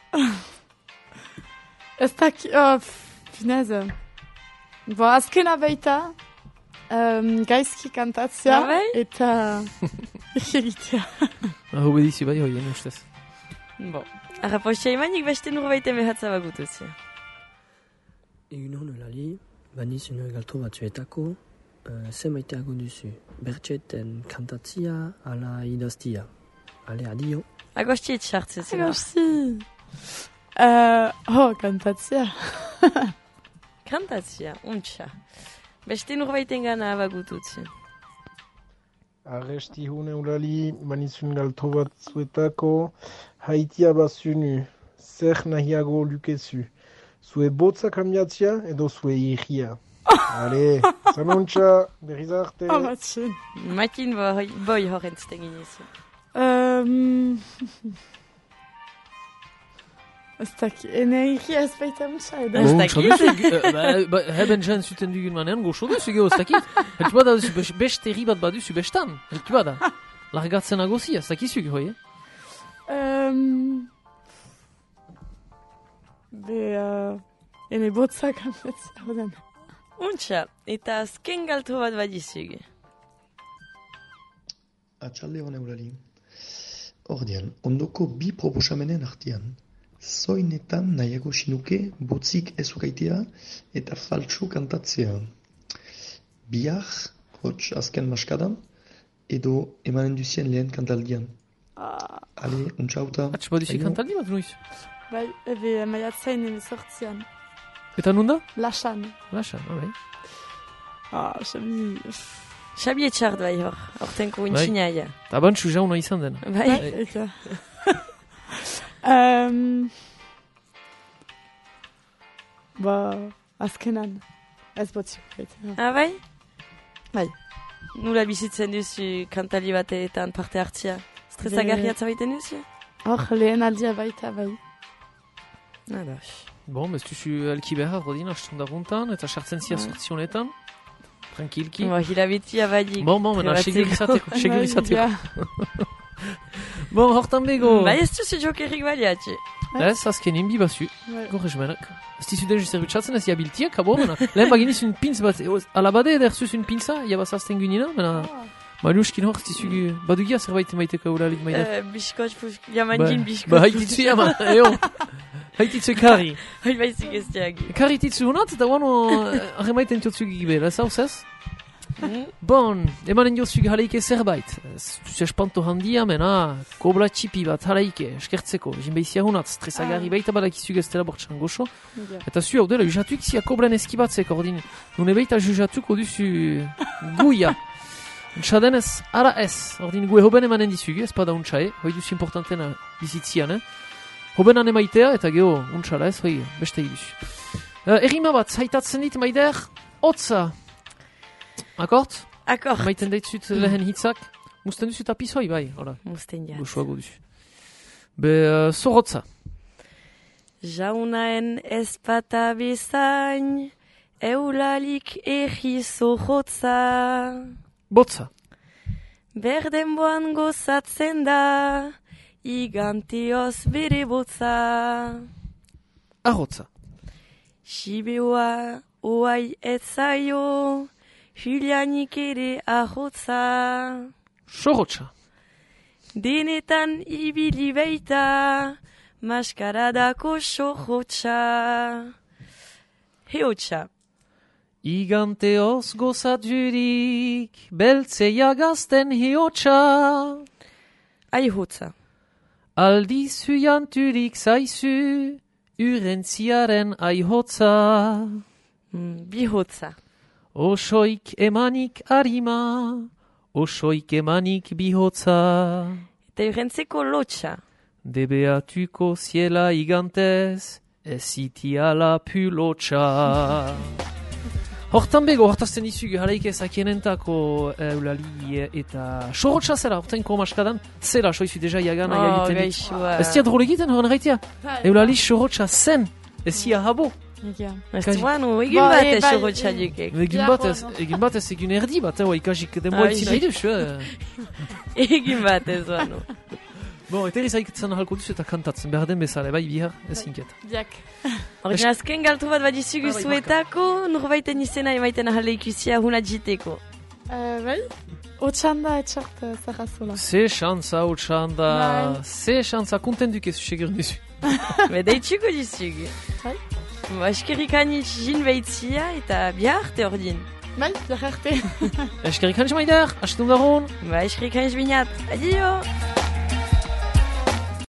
Speaker 8: Ez daki, fineze. Bo, azkena baita, gaizki kantatzea, eta egitea.
Speaker 1: Hobedizu bai hoien ustez.
Speaker 2: Bo, arrapostia imanik beste nurbaiten behatza bagutuzia.
Speaker 15: Egunon olali, banizun galtu batzuetako, zemaiteago duzu, bertxeten kantatzia ala idaztia. Ale, adio.
Speaker 2: Agosti etxartzen zena.
Speaker 8: Agosti. Kantatzia.
Speaker 2: Kantatzia, untxa. Beste nurbaiten gana bagututzi.
Speaker 16: Arresti hune urali, banizun galto bat zuetako, haitia bazunu, zer nahiago lukezu. Zue botza kambiatzia edo zue irria. Ale, zanontxa, berriz arte.
Speaker 8: Matxin.
Speaker 2: Matin boi horrentzten ginezu.
Speaker 8: Ez daki, ene irria ez baita mutxa edo.
Speaker 2: Ez dakit.
Speaker 1: Heben jen zuten dugun manean goxo duzu geho, ez dakit. Heltu bada beste herri bat baduzu bestan. Heltu bada. Largatzen agozia, ez dakizu geho,
Speaker 8: ene botza kambiatzea hoden.
Speaker 2: Untxa, eta azken galtu bat badizuge.
Speaker 17: Atxalde hone urali. Ordean, ondoko bi proposamenen artian. Zoinetan nahiago sinuke botzik ezukaitea eta faltsu kantatzea. Bihar, hotx azken maskadan, edo emanen duzien lehen kantaldian. Ale, untxauta.
Speaker 1: Atx badizu kantaldi bat nuiz?
Speaker 8: Bai, ebe maiatzain emezortzian.
Speaker 1: Eta nunda?
Speaker 8: Lasan.
Speaker 1: Lasan, bai.
Speaker 8: Xabi...
Speaker 2: Xabi etxart bai hor, hortenko intxinaia.
Speaker 1: Eta bantxu jauna izan den.
Speaker 2: Bai.
Speaker 8: Eta... azkenan, ez botzik.
Speaker 2: Bai?
Speaker 8: Bai.
Speaker 2: Nula bizitzen duzu kantali bateetan parte hartzia? Stresagarria zabaiten duzu?
Speaker 8: Hor, lehen aldia baita, bai.
Speaker 2: Ados.
Speaker 1: Bon, ez duzu alki behar, rodin, astunda runtan, eta sartzen zia sortzi honetan. Tranquilki.
Speaker 2: Hilabitia badik.
Speaker 1: Bon, mena, segur izateko. Bon, hortan bego.
Speaker 2: Ba, ez duzu jokerik baliatxe.
Speaker 1: Ez, azkenin bi basu. Gorrez menak. Ez dizu den zerbitzatzen ez jabiltiak, abo, mena. Lehen baginiz un pintz bat, alabade ederzuz un pintza, jabazazten gunina, mena. Maluskin hor, ez dizu badugia zerbait maiteko uralik maider.
Speaker 2: Biskot, jamangin biskot.
Speaker 1: Ba, haititzu jaman, eo. Haititzu kari.
Speaker 2: Hai baizik ez diagi.
Speaker 1: Kari titzu honat, eta wano arremaiten tiotzuk gibel, ez hau zez? Bon, emanen diozuk haleike zerbait. Zuz espanto handia, mena, kobla txipi bat haleike, eskertzeko. Jinbeizia honat, stresagarri baita badakizuk ez dela bortxan goxo. Eta zu hau dela, juzatuik zia koblen eskibatzeko, ordin. Nune baita juzatuko duzu guia. Untsadenez, ara ez. Ordin gue hoben emanen dizugu, ez pada untsae. Hoi duzu importantena bizitzian, Hobenan emaitea, eta geho, untsala ez, hoi, beste iduz. Errima bat, zaitatzen dit, maider, hotza. Akort?
Speaker 2: Akort.
Speaker 1: Maiten daitzut lehen hitzak. Musten duzu tapizoi, bai, hola.
Speaker 2: Musten jat.
Speaker 1: Goxoago duzu. Be, zorotza.
Speaker 2: Jaunaen ezpata bezain, eulalik erri zorotza.
Speaker 1: Botza.
Speaker 2: Berdenboan gozatzen da, igantioz bere botza.
Speaker 1: Arrotza.
Speaker 2: Sibeoa oai etzaio, Julianik ere arrotza.
Speaker 1: Sorotza.
Speaker 2: Denetan ibili baita, maskaradako sorotza. Heotza.
Speaker 1: Iganteoz gozaturik, beltzeia gazten heotza.
Speaker 2: Aihotza.
Speaker 1: Aldiz huianturik zaizu, urentziaren aihotza.
Speaker 2: Bihotza.
Speaker 1: Osoik emanik arima, osoik emanik bihotza.
Speaker 2: Eta urentzeko lotxa.
Speaker 1: Debeatuko ziela igantez, ezitiala pulotxa. Hortan bego, hortazten dizugu, halaike zakienentako eulali eta sorotxa zera, horten komaskadan, zera, soizu deja iagana jagiten dit.
Speaker 2: Gaixua.
Speaker 1: Ez tia drole egiten, horren gaitia? Eulali sorotxa zen, ez ia habo.
Speaker 2: Ez duanu, egin batez sorotxa dukek.
Speaker 1: Egin batez, egin erdi bat, ikasik denboa itzina iduz.
Speaker 2: Egin batez duanu.
Speaker 1: Bon, eta erizaiketzen ahalko duzu eta kantatzen, behar den bezala, bai bihar, ez inket.
Speaker 8: Diak.
Speaker 2: Horren azken galtu bat badizugu zuetako, norbaiten izena emaiten ahale ikusia huna jiteko.
Speaker 8: Bai? Otxanda etxart zerrazola.
Speaker 1: Ze xantza, otxanda, ze xantza, konten dukezu segur duzu.
Speaker 2: Bedeitzuko dizugu.
Speaker 8: Bai?
Speaker 2: Eskerik hanitz jin behitzia eta biharte ordin.
Speaker 8: Bai, biharte.
Speaker 1: Eskerik hanitz maider, astun daron.
Speaker 2: Eskerik hanitz binat, adio!